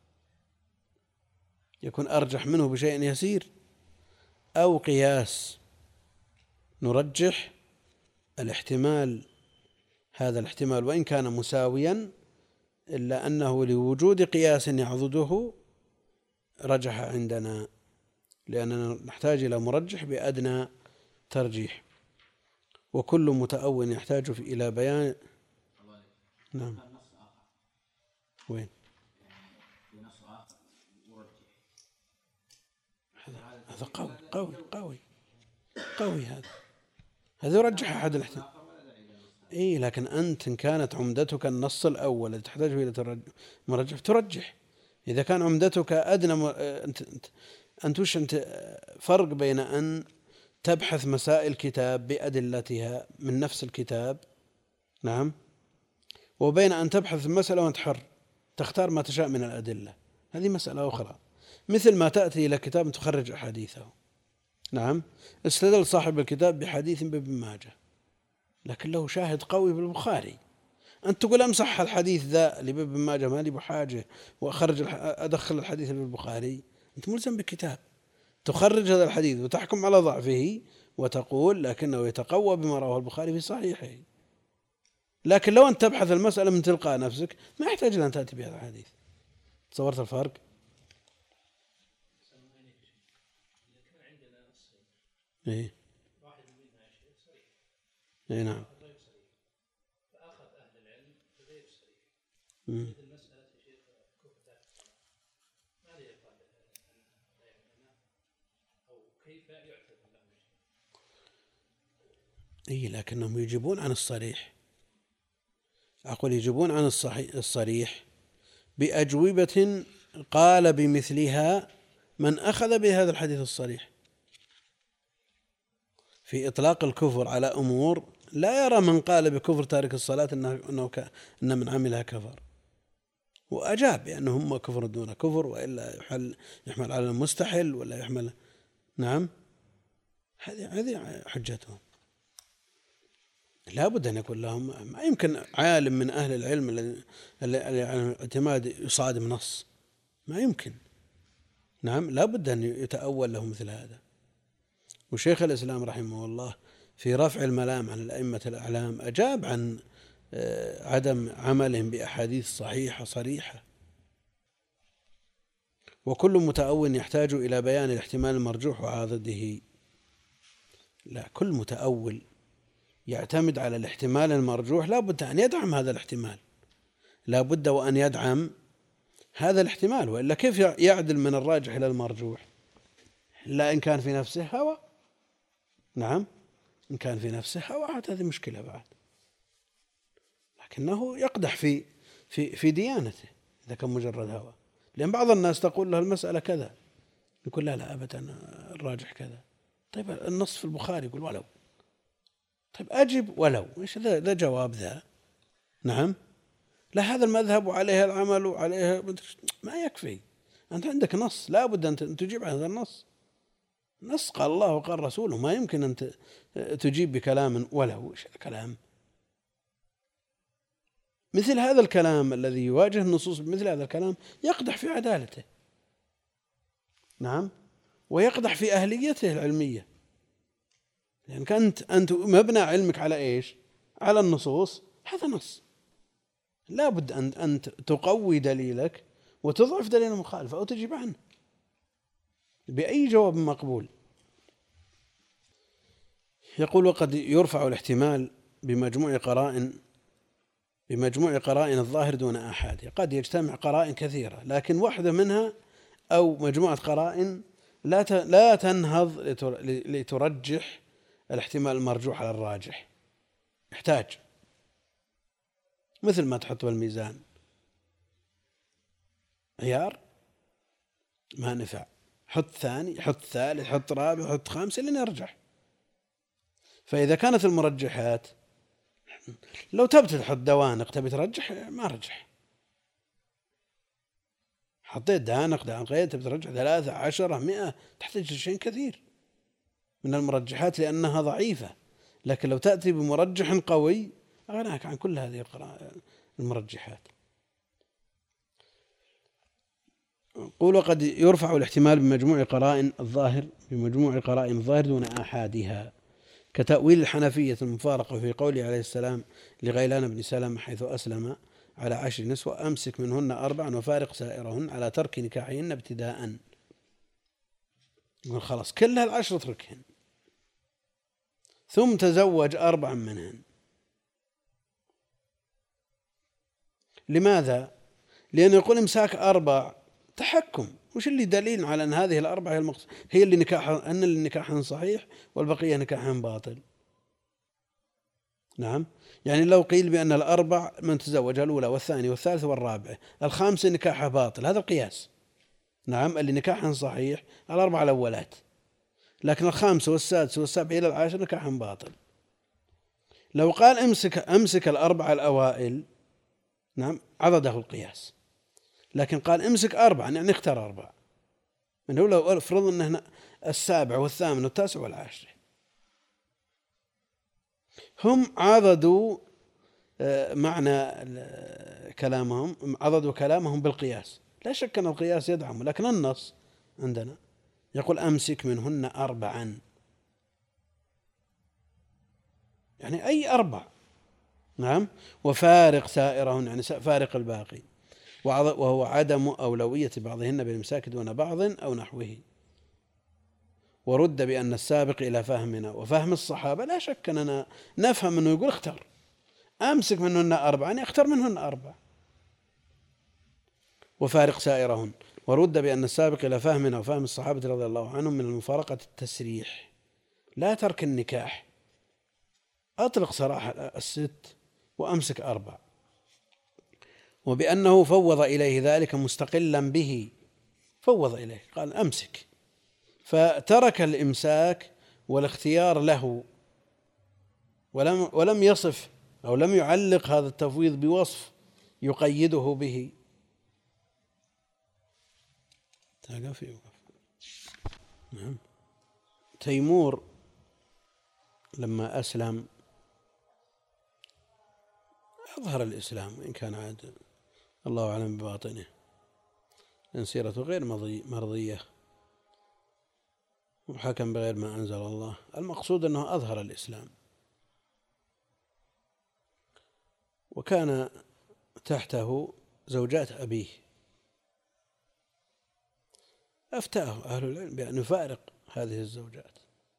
يكون أرجح منه بشيء يسير، أو قياس نرجح الاحتمال، هذا الاحتمال وإن كان مساويا إلا أنه لوجود قياس يعضده رجح عندنا، لأننا نحتاج إلى مرجح بأدنى ترجيح. وكل متأول يحتاج إلى بيان. نعم. وين؟ هذا قوي قوي قوي قوي هذا هذا يرجح أحد الاحتمال. إيه، لكن أنت إن كانت عمدتك النص الأول الذي تحتاج إلى مرجح ترجح. إذا كان عمدتك أدنى م... أنت أنت أنت وش أنت فرق بين أن تبحث مسائل كتاب بأدلتها من نفس الكتاب، نعم، وبين أن تبحث المسألة وأنت حر تختار ما تشاء من الأدلة، هذه مسألة أخرى. مثل ما تأتي إلى كتاب تخرج أحاديثه، نعم، استدل صاحب الكتاب بحديث بابن ماجه لكن له شاهد قوي بالبخاري، أنت تقول أمسح الحديث ذا لبابن ماجه ما لي بحاجة وأخرج أدخل الحديث بالبخاري، أنت ملزم بالكتاب، تخرج هذا الحديث وتحكم على ضعفه وتقول لكنه يتقوى بما رواه البخاري في صحيحه. لكن لو أنت تبحث المسألة من تلقاء نفسك ما يحتاج أن تأتي بهذا الحديث. تصورت الفرق؟ إيه. إيه نعم. فأخذ أهل العلم بغير صريح. مثل مسألة شيخ كفتة، ماذا يقال أو كيف يعتبر له شيء؟ إيه، لكنهم يجيبون عن الصريح، أقول يجيبون عن الصحيح الصريح بأجوبة قال بمثلها من أخذ بهذا الحديث الصريح في إطلاق الكفر على أمور لا يرى من قال بكفر تارك الصلاة إنه, إنه ك... إن من عملها كفر، وأجاب بأنه هم كفر دون كفر، وإلا يحل يحمل على المستحل ولا يحمل. نعم، هذه هذه حجتهم. لا بد أن يكون لهم، ما يمكن عالم من أهل العلم الذي على الاعتماد يصادم نص، ما يمكن. نعم، لا بد أن يتأول له مثل هذا. وشيخ الإسلام رحمه الله في رفع الملام عن الأئمة الأعلام أجاب عن عدم عملهم بأحاديث صحيحة صريحة. وكل متأول يحتاج إلى بيان الاحتمال المرجوح وعضده. لا، كل متأول يعتمد على الاحتمال المرجوح لا بد أن يدعم هذا الاحتمال، لا بد وأن يدعم هذا الاحتمال، وإلا كيف يعدل من الراجح إلى المرجوح؟ لا إن كان في نفسه هوى. نعم، إن كان في نفسه هوى هذه مشكلة بعد، لكنه يقدح في في في ديانته إذا كان مجرد هوى. لأن بعض الناس تقول له المسألة كذا، يقول لا لا أبدا الراجح كذا. طيب النص في البخاري يقول ولو. طيب أجب ولو، إيش ذا ذا جواب ذا؟ نعم، لا هذا المذهب وعليها العمل وعليها ما يكفي. أنت عندك نص لا بد أن تجيب عن هذا النص. نص قال الله وقال رسوله، ما يمكن أن تجيب بكلام وله إيش الكلام. مثل هذا الكلام الذي يواجه النصوص بمثل هذا الكلام يقدح في عدالته، نعم، ويقدح في أهليته العلمية. لأنك يعني أنت أنت مبنى علمك على إيش؟ على النصوص. هذا نص لا بد أن أن تقوي دليلك وتضعف دليل المخالفة أو تجيب عنه بأي جواب مقبول. يقول وقد يرفع الاحتمال بمجموع قرائن بمجموع قرائن الظاهر دون آحاده. قد يجتمع قرائن كثيرة لكن واحدة منها أو مجموعة قرائن لا لا تنهض لترجح الاحتمال المرجوح على الراجح. يحتاج مثل ما تحط بالميزان عيار ما نفع، حط ثاني، حط ثالث، حط رابع، حط خامس لين يرجح. فإذا كانت المرجحات لو تبي تحط دوانق تبي ترجح ما رجح، حطيت دانق دانقين تبي ترجح ثلاثة عشرة مئة تحتاج شيء كثير من المرجحات لأنها ضعيفة. لكن لو تأتي بمرجح قوي أغناك عن كل هذه المرجحات. قول وقد يرفع الاحتمال بمجموع قرائن الظاهر بمجموع قرائن الظاهر دون آحادها، كتأويل الحنفية المفارقة في قوله عليه السلام لغيلان بن سلمة حيث أسلم على عشر نسوة أمسك منهن أربعا وفارق سائرهن على ترك نكاحهن ابتداء. خلاص كل هالعشر اتركهن ثم تزوج أربعا منهن. لماذا؟ لأنه يقول إمساك أربع تحكم. وش اللي دليل على أن هذه الأربعة هي المقصود هي اللي نكاح أن اللي نكاحها صحيح والبقية نكاحها باطل؟ نعم، يعني لو قيل بأن الأربع من تزوجها الأولى والثانية والثالثة والرابعة، الخامسة نكاحها باطل، هذا القياس. نعم، اللي نكاحها صحيح الأربعة الأولات، لكن الخامسة والسادسة والسابعة إلى العاشر نكاحها باطل. لو قال أمسك أمسك الأربعة الأوائل، نعم، عضده القياس. لكن قال امسك أربعة يعني اختار أربعة، من هو لو افرض أنه السابع والثامن والتاسع والعاشر. هم عضدوا معنى كلامهم عضدوا كلامهم بالقياس. لا شك أن القياس يدعم، لكن النص عندنا يقول أمسك منهن أربعا، يعني أي أربع، نعم، وفارق سائرهن يعني فارق الباقي، وهو عدم أولوية بعضهن بالإمساك دون بعض أو نحوه. ورد بأن السابق إلى فهمنا وفهم الصحابة لا شك أننا نفهم أنه يقول اختر أمسك منهن أربعا يعني اختر منهن أربع وفارق سائرهن. ورد بأن السابق إلى فهمنا وفهم الصحابة رضي الله عنهم من المفارقة التسريح لا ترك النكاح. أطلق صراحة الست وأمسك أربع، وبأنه فوض إليه ذلك مستقلا به، فوض إليه قال أمسك، فترك الإمساك والاختيار له، ولم ولم يصف أو لم يعلق هذا التفويض بوصف يقيده به. نعم. تيمور لما أسلم أظهر الإسلام وإن كان عاد الله أعلم بباطنه، لأن سيرته غير مرضية وحكم بغير ما أنزل الله. المقصود أنه أظهر الإسلام، وكان تحته زوجات أبيه، أفتاه أهل العلم بأن يفارق هذه الزوجات،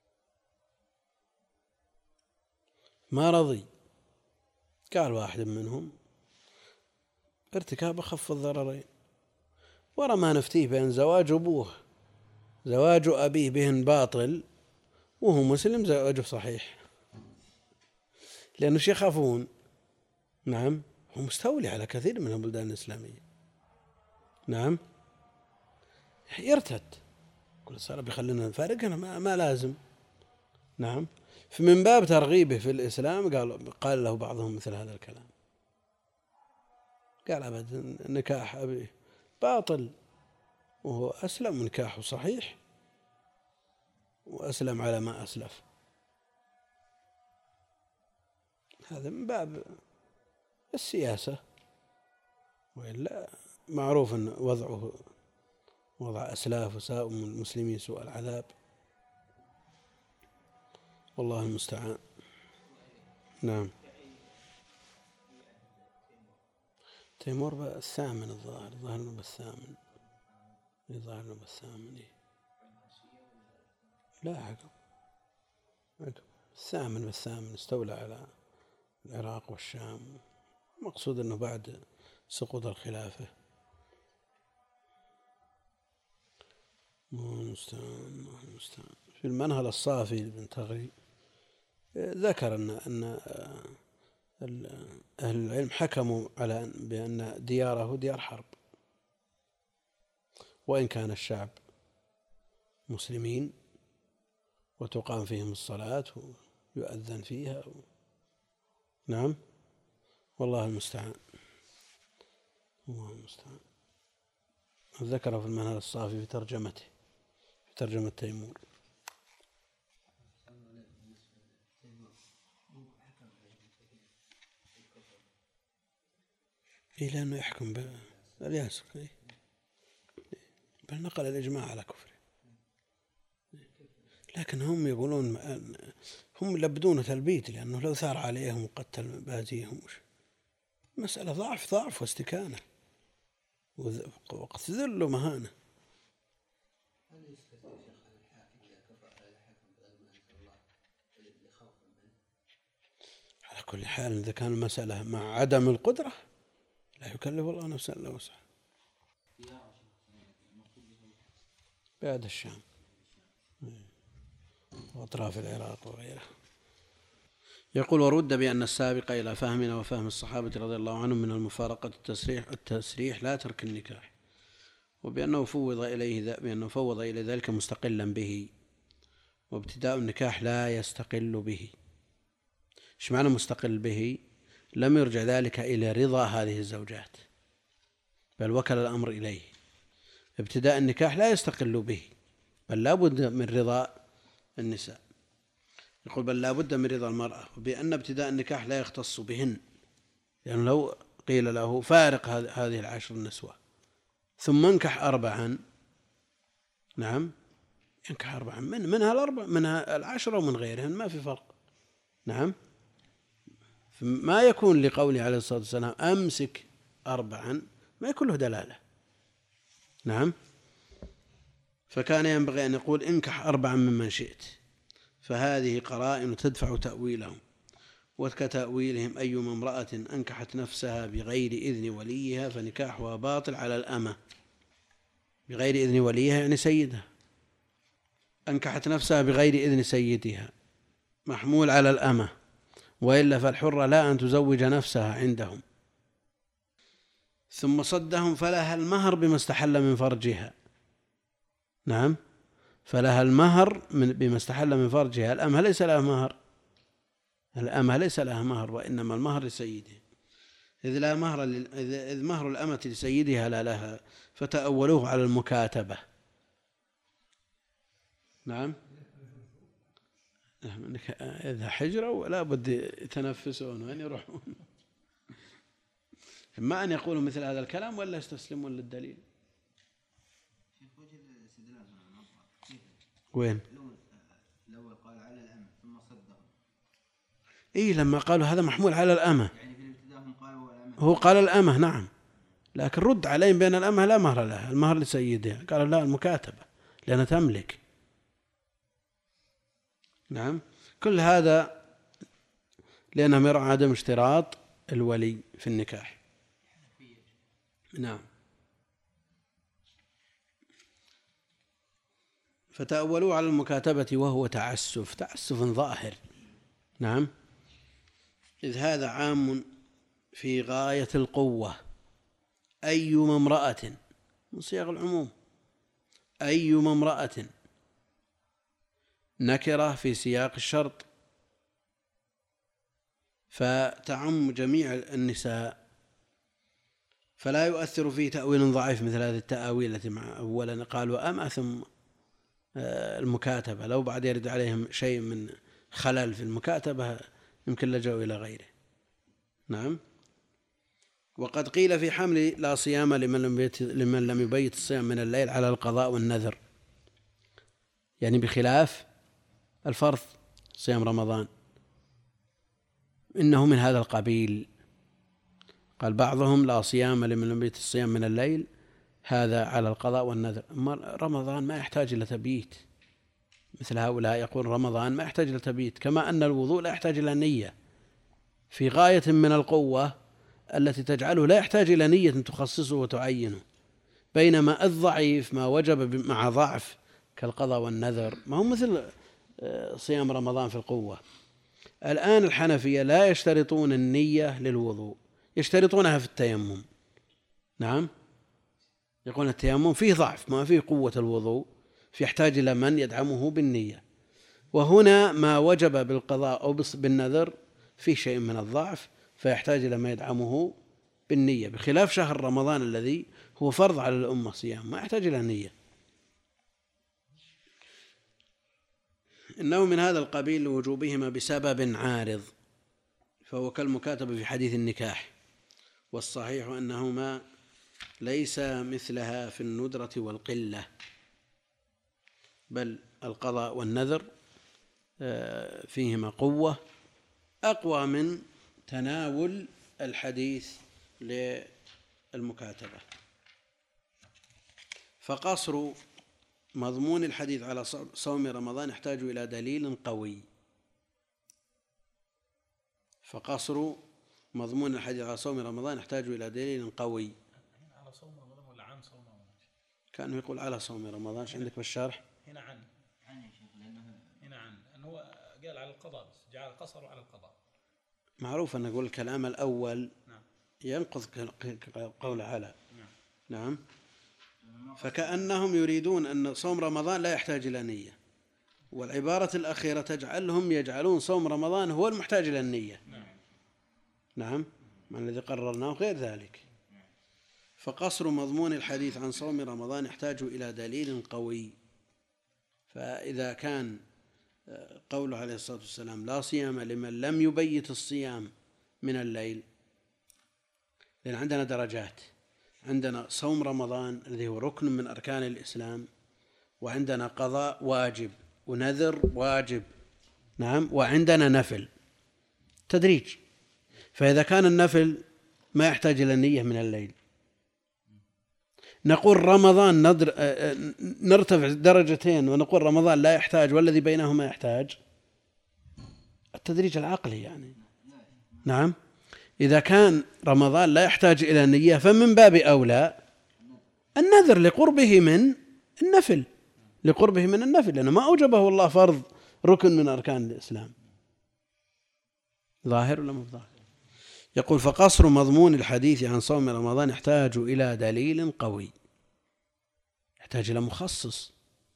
ما رضي. قال واحد منهم ارتكاب أخف الضررين، ورا ما نفتيه بين زواج أبوه زواج أبيه بهن باطل وهو مسلم زواجه صحيح، لأنه يخافون. نعم، هو مستولي على كثير من البلدان الإسلامية. نعم، يرتد كل صار بيخلينا نفارقنا ما, ما لازم. نعم، فمن باب ترغيبه في الإسلام قال قال له بعضهم مثل هذا الكلام. قال أبدا نكاح أبي باطل، وهو أسلم نكاحه صحيح وأسلم على ما أسلف. هذا من باب السياسة، وإلا معروف أن وضعه وضع أسلاف وساء من المسلمين سوء العذاب، والله المستعان. نعم. تيمور بالثامن الظاهر، الظاهر أنه بالثامن، الظاهر أنه بالثامن. لا حكم الثامن بالثامن، استولى على العراق والشام، مقصود أنه بعد سقوط الخلافة. المستعان المستعان. في المنهل الصافي بن تغري ذكر أن أن أهل العلم حكموا على بأن دياره ديار حرب، وإن كان الشعب مسلمين وتقام فيهم الصلاة ويؤذن فيها. نعم، والله المستعان، الله المستعان. ذكره في المنهل الصافي في ترجمته، في ترجمة تيمور. إيه لأنه يحكم بالياسر، بل نقل الإجماع على كفره، لكن هم يقولون هم يلبدون تلبيت، لأنه لو ثار عليهم وقتل بازيهم مسألة ضعف ضعف واستكانة وقت ذل ومهانة. على كل حال إذا كان المسألة مع عدم القدرة لا يكلف الله نفسا إلا وسعها. بلاد الشام وأطراف العراق وغيرها. يقول: ورد بأن السابق إلى فهمنا وفهم الصحابة رضي الله عنهم من المفارقة التسريح التسريح لا ترك النكاح، وبأنه فوض إليه بأنه فوض إلى ذلك مستقلا به، وابتداء النكاح لا يستقل به. إيش معنى مستقل به؟ لم يرجع ذلك إلى رضا هذه الزوجات، بل وكل الأمر إليه. ابتداء النكاح لا يستقل به، بل لا بد من رضا النساء. يقول: بل لا بد من رضا المرأة، وبأن ابتداء النكاح لا يختص بهن، لأنه يعني لو قيل له فارق هذه العشر النسوة ثم انكح أربعا، نعم ينكح أربعا من منها الأربع منها العشرة ومن غيرهن ما في فرق. نعم، ما يكون لقوله عليه الصلاة والسلام أمسك أربعا ما يكون له دلالة. نعم، فكان ينبغي أن يقول انكح أربعا ممن شئت، فهذه قرائن تدفع تأويلهم، وكتأويلهم أيما امرأة أنكحت نفسها بغير إذن وليها فنكاحها باطل على الأمة. بغير إذن وليها يعني سيدها، أنكحت نفسها بغير إذن سيدها محمول على الأمة، وإلا فالحرة لا أن تزوج نفسها عندهم. ثم صدهم فلها المهر بما استحل من فرجها. نعم، فلها المهر من بما استحل من فرجها. الأمة ليس لها مهر، الأمة ليس لها مهر، وإنما المهر لسيدها، إذ لا مهر إذ مهر الأمة لسيدها لا لها، فتأولوه على المكاتبة. نعم، إذا حجروا لا بد يتنفسون وين يروحون، إما أن يقولوا مثل هذا الكلام ولا يستسلمون للدليل. وين؟ لو قال على الأمة ثم صدق. إيه لما قالوا هذا محمول على الأمة، يعني في الابتداء هم قالوا الأمة، هو قال الأمة نعم، لكن رد عليهم بأن الأمة لا مهر لها، المهر لسيدها. قالوا لا، المكاتبة لأنها تملك. نعم، كل هذا لأنهم يرى عدم اشتراط الولي في النكاح. نعم، فتأولوا على المكاتبة وهو تعسف، تعسف ظاهر. نعم، إذ هذا عام في غاية القوة، أيما امرأة من صيغ العموم، أيما امرأة نكرة في سياق الشرط، فتعم جميع النساء فلا يؤثر فيه تأويل ضعيف مثل هذه التأويل التي مع أولا قالوا أم أثم المكاتبة، لو بعد يرد عليهم شيء من خلل في المكاتبة يمكن لجأوا إلى غيره. نعم. وقد قيل في حمل لا صيام لمن لم يبيت, لمن لم يبيت الصيام من الليل على القضاء والنذر، يعني بخلاف الفرض صيام رمضان، إنه من هذا القبيل. قال بعضهم لا صيام لمن لم يبيت الصيام من الليل، هذا على القضاء والنذر. أما رمضان ما يحتاج إلى تبييت، مثل هؤلاء يقول رمضان ما يحتاج إلى تبييت، كما أن الوضوء لا يحتاج إلى نية في غاية من القوة التي تجعله لا يحتاج إلى نية تخصصه وتعينه، بينما الضعيف ما وجب مع ضعف كالقضاء والنذر ما هو مثل صيام رمضان في القوة. الآن الحنفية لا يشترطون النية للوضوء، يشترطونها في التيمم. نعم، يقول التيمم فيه ضعف ما فيه قوة الوضوء، فيحتاج إلى من يدعمه بالنية. وهنا ما وجب بالقضاء أو بالنذر فيه شيء من الضعف، فيحتاج إلى ما يدعمه بالنية، بخلاف شهر رمضان الذي هو فرض على الأمة صيام ما يحتاج إلى نية. إنه من هذا القبيل لوجوبهما بسبب عارض، فهو كالمكاتبة في حديث النكاح، والصحيح أنهما ليس مثلها في الندرة والقلة، بل القضاء والنذر فيهما قوة أقوى من تناول الحديث للمكاتبة. فقصر مضمون الحديث على صوم رمضان يحتاج إلى دليل قوي. فقصر مضمون الحديث على صوم رمضان يحتاج إلى دليل قوي. على صوم رمضان ولا عن صوم رمضان؟ كان يقول على صوم رمضان. ايش عندك بالشرح؟ هنا عن عن يا شيخ، لأنه هنا عن أنه هو قال على القضاء، بس جعل القصر على القضاء. معروف أن نقول الكلام الأول نعم. ينقض قول على. نعم. نعم. فكأنهم يريدون أن صوم رمضان لا يحتاج إلى نية، والعبارة الأخيرة تجعلهم يجعلون صوم رمضان هو المحتاج إلى النية. نعم. نعم، ما الذي قررناه غير ذلك. فقصر مضمون الحديث عن صوم رمضان يحتاج إلى دليل قوي. فإذا كان قوله عليه الصلاة والسلام لا صيام لمن لم يبيت الصيام من الليل، لأن عندنا درجات، عندنا صوم رمضان الذي هو ركن من أركان الإسلام، وعندنا قضاء واجب ونذر واجب. نعم. وعندنا نفل تدريج. فإذا كان النفل ما يحتاج إلى النية من الليل، نقول رمضان ندر... نرتفع درجتين ونقول رمضان لا يحتاج والذي بينهما يحتاج، التدريج العقلي يعني. نعم. إذا كان رمضان لا يحتاج إلى النية فمن باب أولى النذر لقربه من النفل، لقربه من النفل، لأنه ما أوجبه الله فرض ركن من أركان الإسلام. ظاهر ولا مو ظاهر؟ يقول فقصر مضمون الحديث عن صوم رمضان يحتاج إلى دليل قوي، يحتاج إلى مخصص.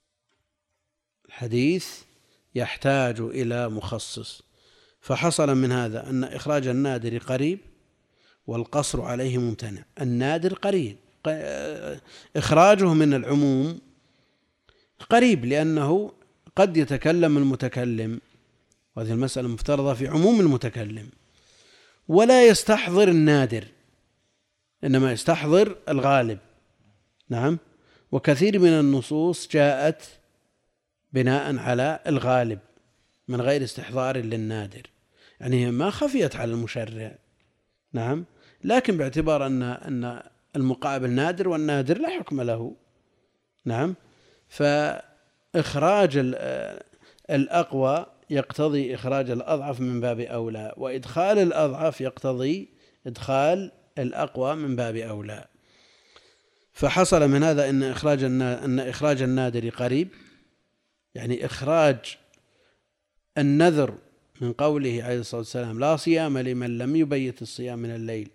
الحديث يحتاج إلى مخصص. فحصل من هذا أن إخراج النادر قريب والقصر عليه ممتنع. النادر قريب، إخراجه من العموم قريب، لأنه قد يتكلم المتكلم، وهذه المسألة مفترضة في عموم المتكلم، ولا يستحضر النادر، إنما يستحضر الغالب. نعم. وكثير من النصوص جاءت بناء على الغالب من غير استحضار للنادر، يعني هي ما خفيت على المشرع. نعم. لكن باعتبار أن أن المقابل نادر والنادر لا حكم له. نعم. فإخراج الأقوى يقتضي إخراج الأضعف من باب أولى، وإدخال الأضعف يقتضي إدخال الأقوى من باب أولى. فحصل من هذا أن إخراج أن إخراج النادر قريب، يعني إخراج النذر من قوله عليه الصلاة والسلام لا صيام لمن لم يبيت الصيام من الليل،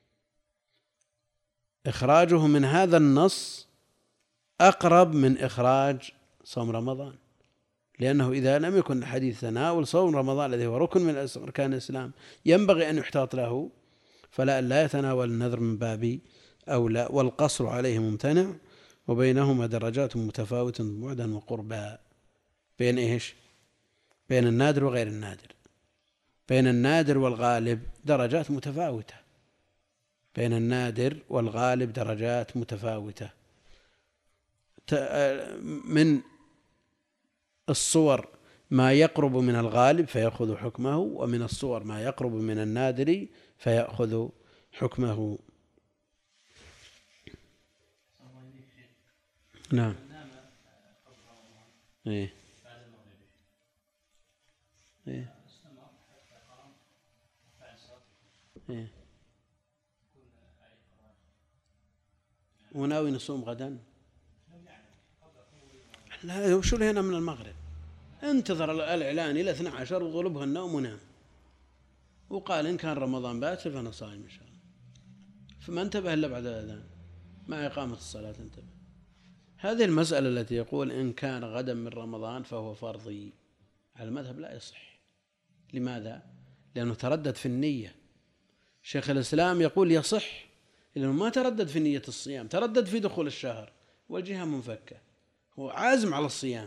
إخراجه من هذا النص أقرب من إخراج صوم رمضان، لأنه إذا لم يكن الحديث تناول صوم رمضان الذي هو ركن من أركان الإسلام ينبغي أن يحتاط له، فلا لا يتناول النذر من باب أولى، والقصر عليه ممتنع، وبينهما درجات متفاوتة بعدا وقربا. بين إيش؟ بين النادر وغير النادر. بين النادر والغالب درجات متفاوتة. بين النادر والغالب درجات متفاوتة. من الصور ما يقرب من الغالب فيأخذ حكمه، ومن الصور ما يقرب من النادر فيأخذ حكمه. نعم. إيه. إيه. إيه. وناوي نصوم غدا؟ لا، وشو هنا من المغرب؟ انتظر الإعلان إلى اثني عشر وغلبها النوم ونام، وقال إن كان رمضان باكر فأنا صائم إن شاء الله. فما انتبه إلا بعد الأذان مع إقامة الصلاة انتبه. هذه المسألة التي يقول إن كان غدا من رمضان فهو فرضي، على المذهب لا يصح. لماذا؟ لأنه تردد في النية. شيخ الإسلام يقول يصح لأنه ما تردد في نية الصيام، تردد في دخول الشهر والجهة منفكة. هو عازم على الصيام،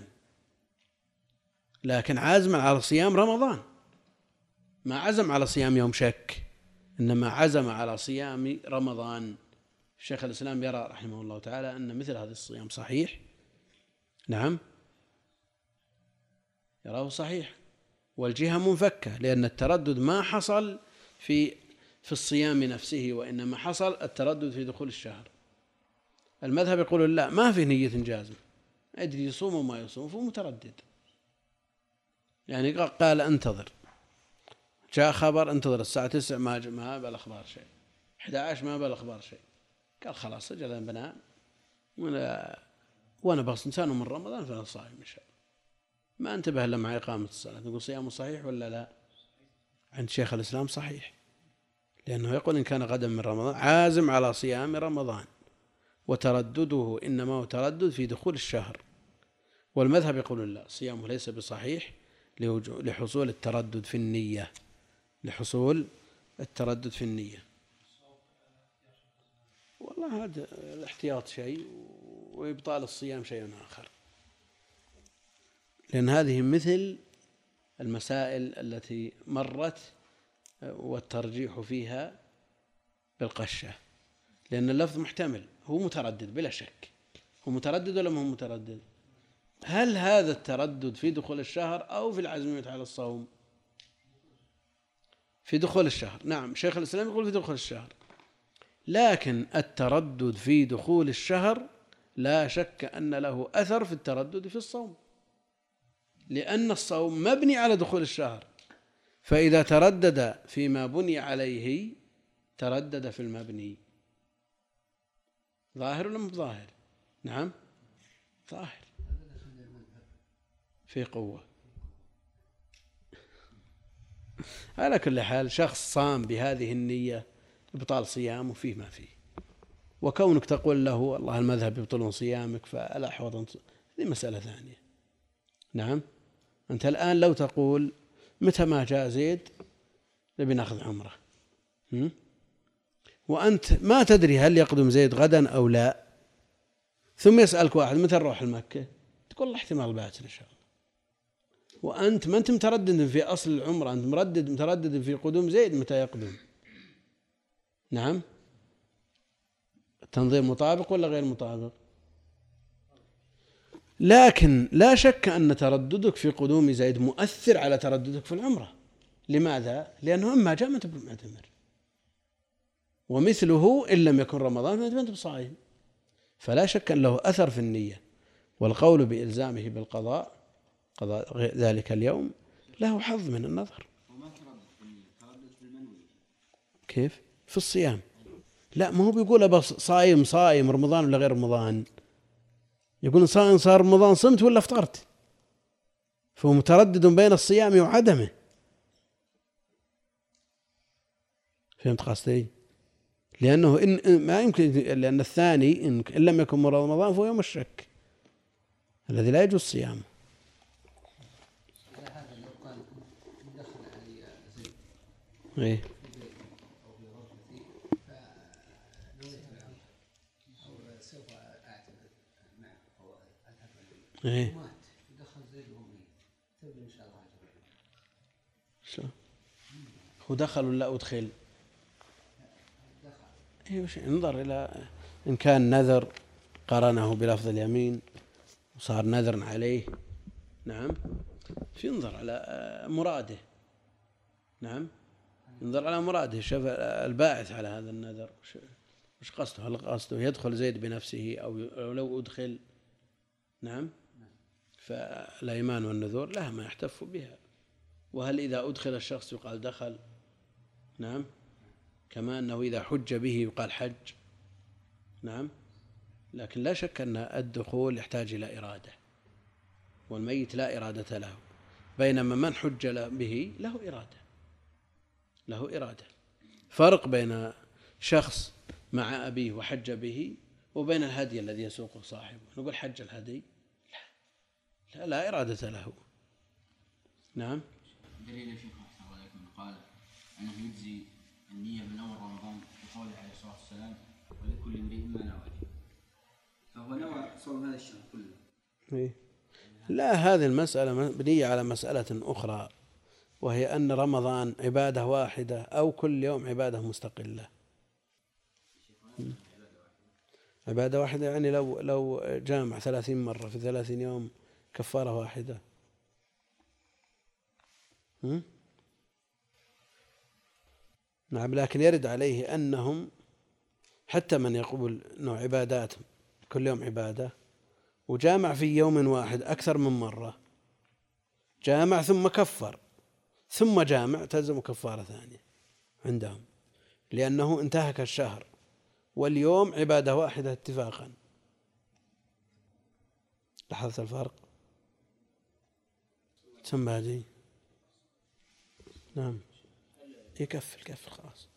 لكن عازم على صيام رمضان، ما عزم على صيام يوم شك، إنما عزم على صيام رمضان. شيخ الإسلام يرى رحمه الله تعالى أن مثل هذا الصيام صحيح. نعم، يراه صحيح، والجهة منفكة، لأن التردد ما حصل في في الصيام نفسه، وإنما حصل التردد في دخول الشهر. المذهب يقول لا، ما في نية جازمة، أدري يصوم وما يصوم، فهو متردد. يعني قال انتظر، جاء خبر انتظر الساعة تسع، ما ما بالأخبار شيء، أحد عشر ما بالأخبار شيء، قال خلاص أجل بنام وأنا بس إنسان من رمضان فأنا صائم إن شاء الله. ما انتبه إلا مع إقامة الصلاة. نقول صيامه صحيح ولا لا؟ عند شيخ الإسلام صحيح، لأنه يقول إن كان غدا من رمضان عازم على صيام رمضان، وتردده إنما هو تردد في دخول الشهر. والمذهب يقول لا، صيامه ليس بصحيح لحصول التردد في النية، لحصول التردد في النية. والله هذا الاحتياط شيء وإبطال الصيام شيء آخر، لأن هذه مثل المسائل التي مرت والترجيح فيها بالقشة، لأن اللفظ محتمل، هو متردد بلا شك. هو متردد ولا ما هو متردد؟ هل هذا التردد في دخول الشهر أو في العزمية على الصوم؟ في دخول الشهر. نعم، شيخ الإسلام يقول في دخول الشهر، لكن التردد في دخول الشهر لا شك أن له أثر في التردد في الصوم، لأن الصوم مبني على دخول الشهر، فإذا تردد فيما بني عليه تردد في المبني. ظاهر ولا مو ظاهر؟ نعم ظاهر، في قوة. على كل حال شخص صام بهذه النية إبطال صيامه فيه ما فيه، وكونك تقول له الله المذهب يبطلون صيامك فالأحوط، هذه مسألة ثانية. نعم، أنت الآن لو تقول متى ما جاء زيد نبي ناخذ عمره، وأنت ما تدري هل يقدم زيد غدا أو لا، ثم يسألك واحد متى نروح المكة، تقول احتمال باكر إن شاء الله، وأنت ما أنت متردد في أصل العمرة، أنت مردد متردد في قدوم زيد متى يقدم. نعم، التنظيم مطابق ولا غير مطابق؟ لكن لا شك أن ترددك في قدوم زيد مؤثر على ترددك في العمرة. لماذا؟ لأنه إما جاء ما أنت معتمر، ومثله إن لم يكن رمضان فأنت ما أنت بصائم، فلا شك أن له أثر في النية. والقول بإلزامه بالقضاء قضاء ذلك اليوم له حظ من النظر. وما تردد في النية، تردد في المنوي. كيف؟ في الصيام. لا، ما هو بيقول بس صايم صايم رمضان ولا غير رمضان، يقول صايم صار رمضان صمت ولا افطرت، فهو متردد بين الصيام وعدمه. فهمت قصدي؟ لأنه إن ما يمكن، لأن الثاني إن لم يكن من رمضان فهو يوم الشك الذي لا يجوز صيامه. هذا لو كان دخل علي زيد إيه؟ أو في غرفتي فنويت العمل إيه مات دخل زيد وهو ميت تبي إن شاء الله عجب. شلون هو دخل ولا أدخل؟ دخل. إيه وش انظر إلى إن كان نذر قرنه بلفظ اليمين وصار نذر عليه، نعم، في انظر على مراده، نعم، انظر على مراده، شوف الباعث على هذا النذر وش قصده، هل قصده يدخل زيد بنفسه أو لو أدخل، نعم، فالأيمان والنذور لها ما يحتف بها. وهل إذا أدخل الشخص يقال دخل؟ نعم، كما أنه إذا حج به يقال حج، نعم، لكن لا شك أن الدخول يحتاج إلى إرادة، والميت لا إرادة له، بينما من حج به له إرادة، له إرادة. فرق بين شخص مع أبيه وحج به وبين الهدي الذي يسوقه صاحبه. نقول حج الهدي لا, لا إرادة له، نعم. دليل الشيخ أحسن الله عليكم قال أنه يجزي النية من أول رمضان بقوله عليه الصلاة والسلام ولكل امرئ ما نوى، فهو نوى صوم هذا الشهر كله. لا، هذه المسألة مبنية على مسألة أخرى، وهي أن رمضان عبادة واحدة أو كل يوم عبادة مستقلة. عبادة واحدة يعني لو لو جامع ثلاثين مرة في ثلاثين يوم كفارة واحدة. نعم، لكن يرد عليه أنهم حتى من يقول أنه عبادات كل يوم عبادة وجامع في يوم واحد أكثر من مرة، جامع ثم كفر ثم جامع، تلزم كفارة ثانية عندهم، لأنه انتهك الشهر واليوم عبادة واحدة اتفاقا. لاحظت الفرق؟ ثم هذه نعم يكفل كفل خلاص.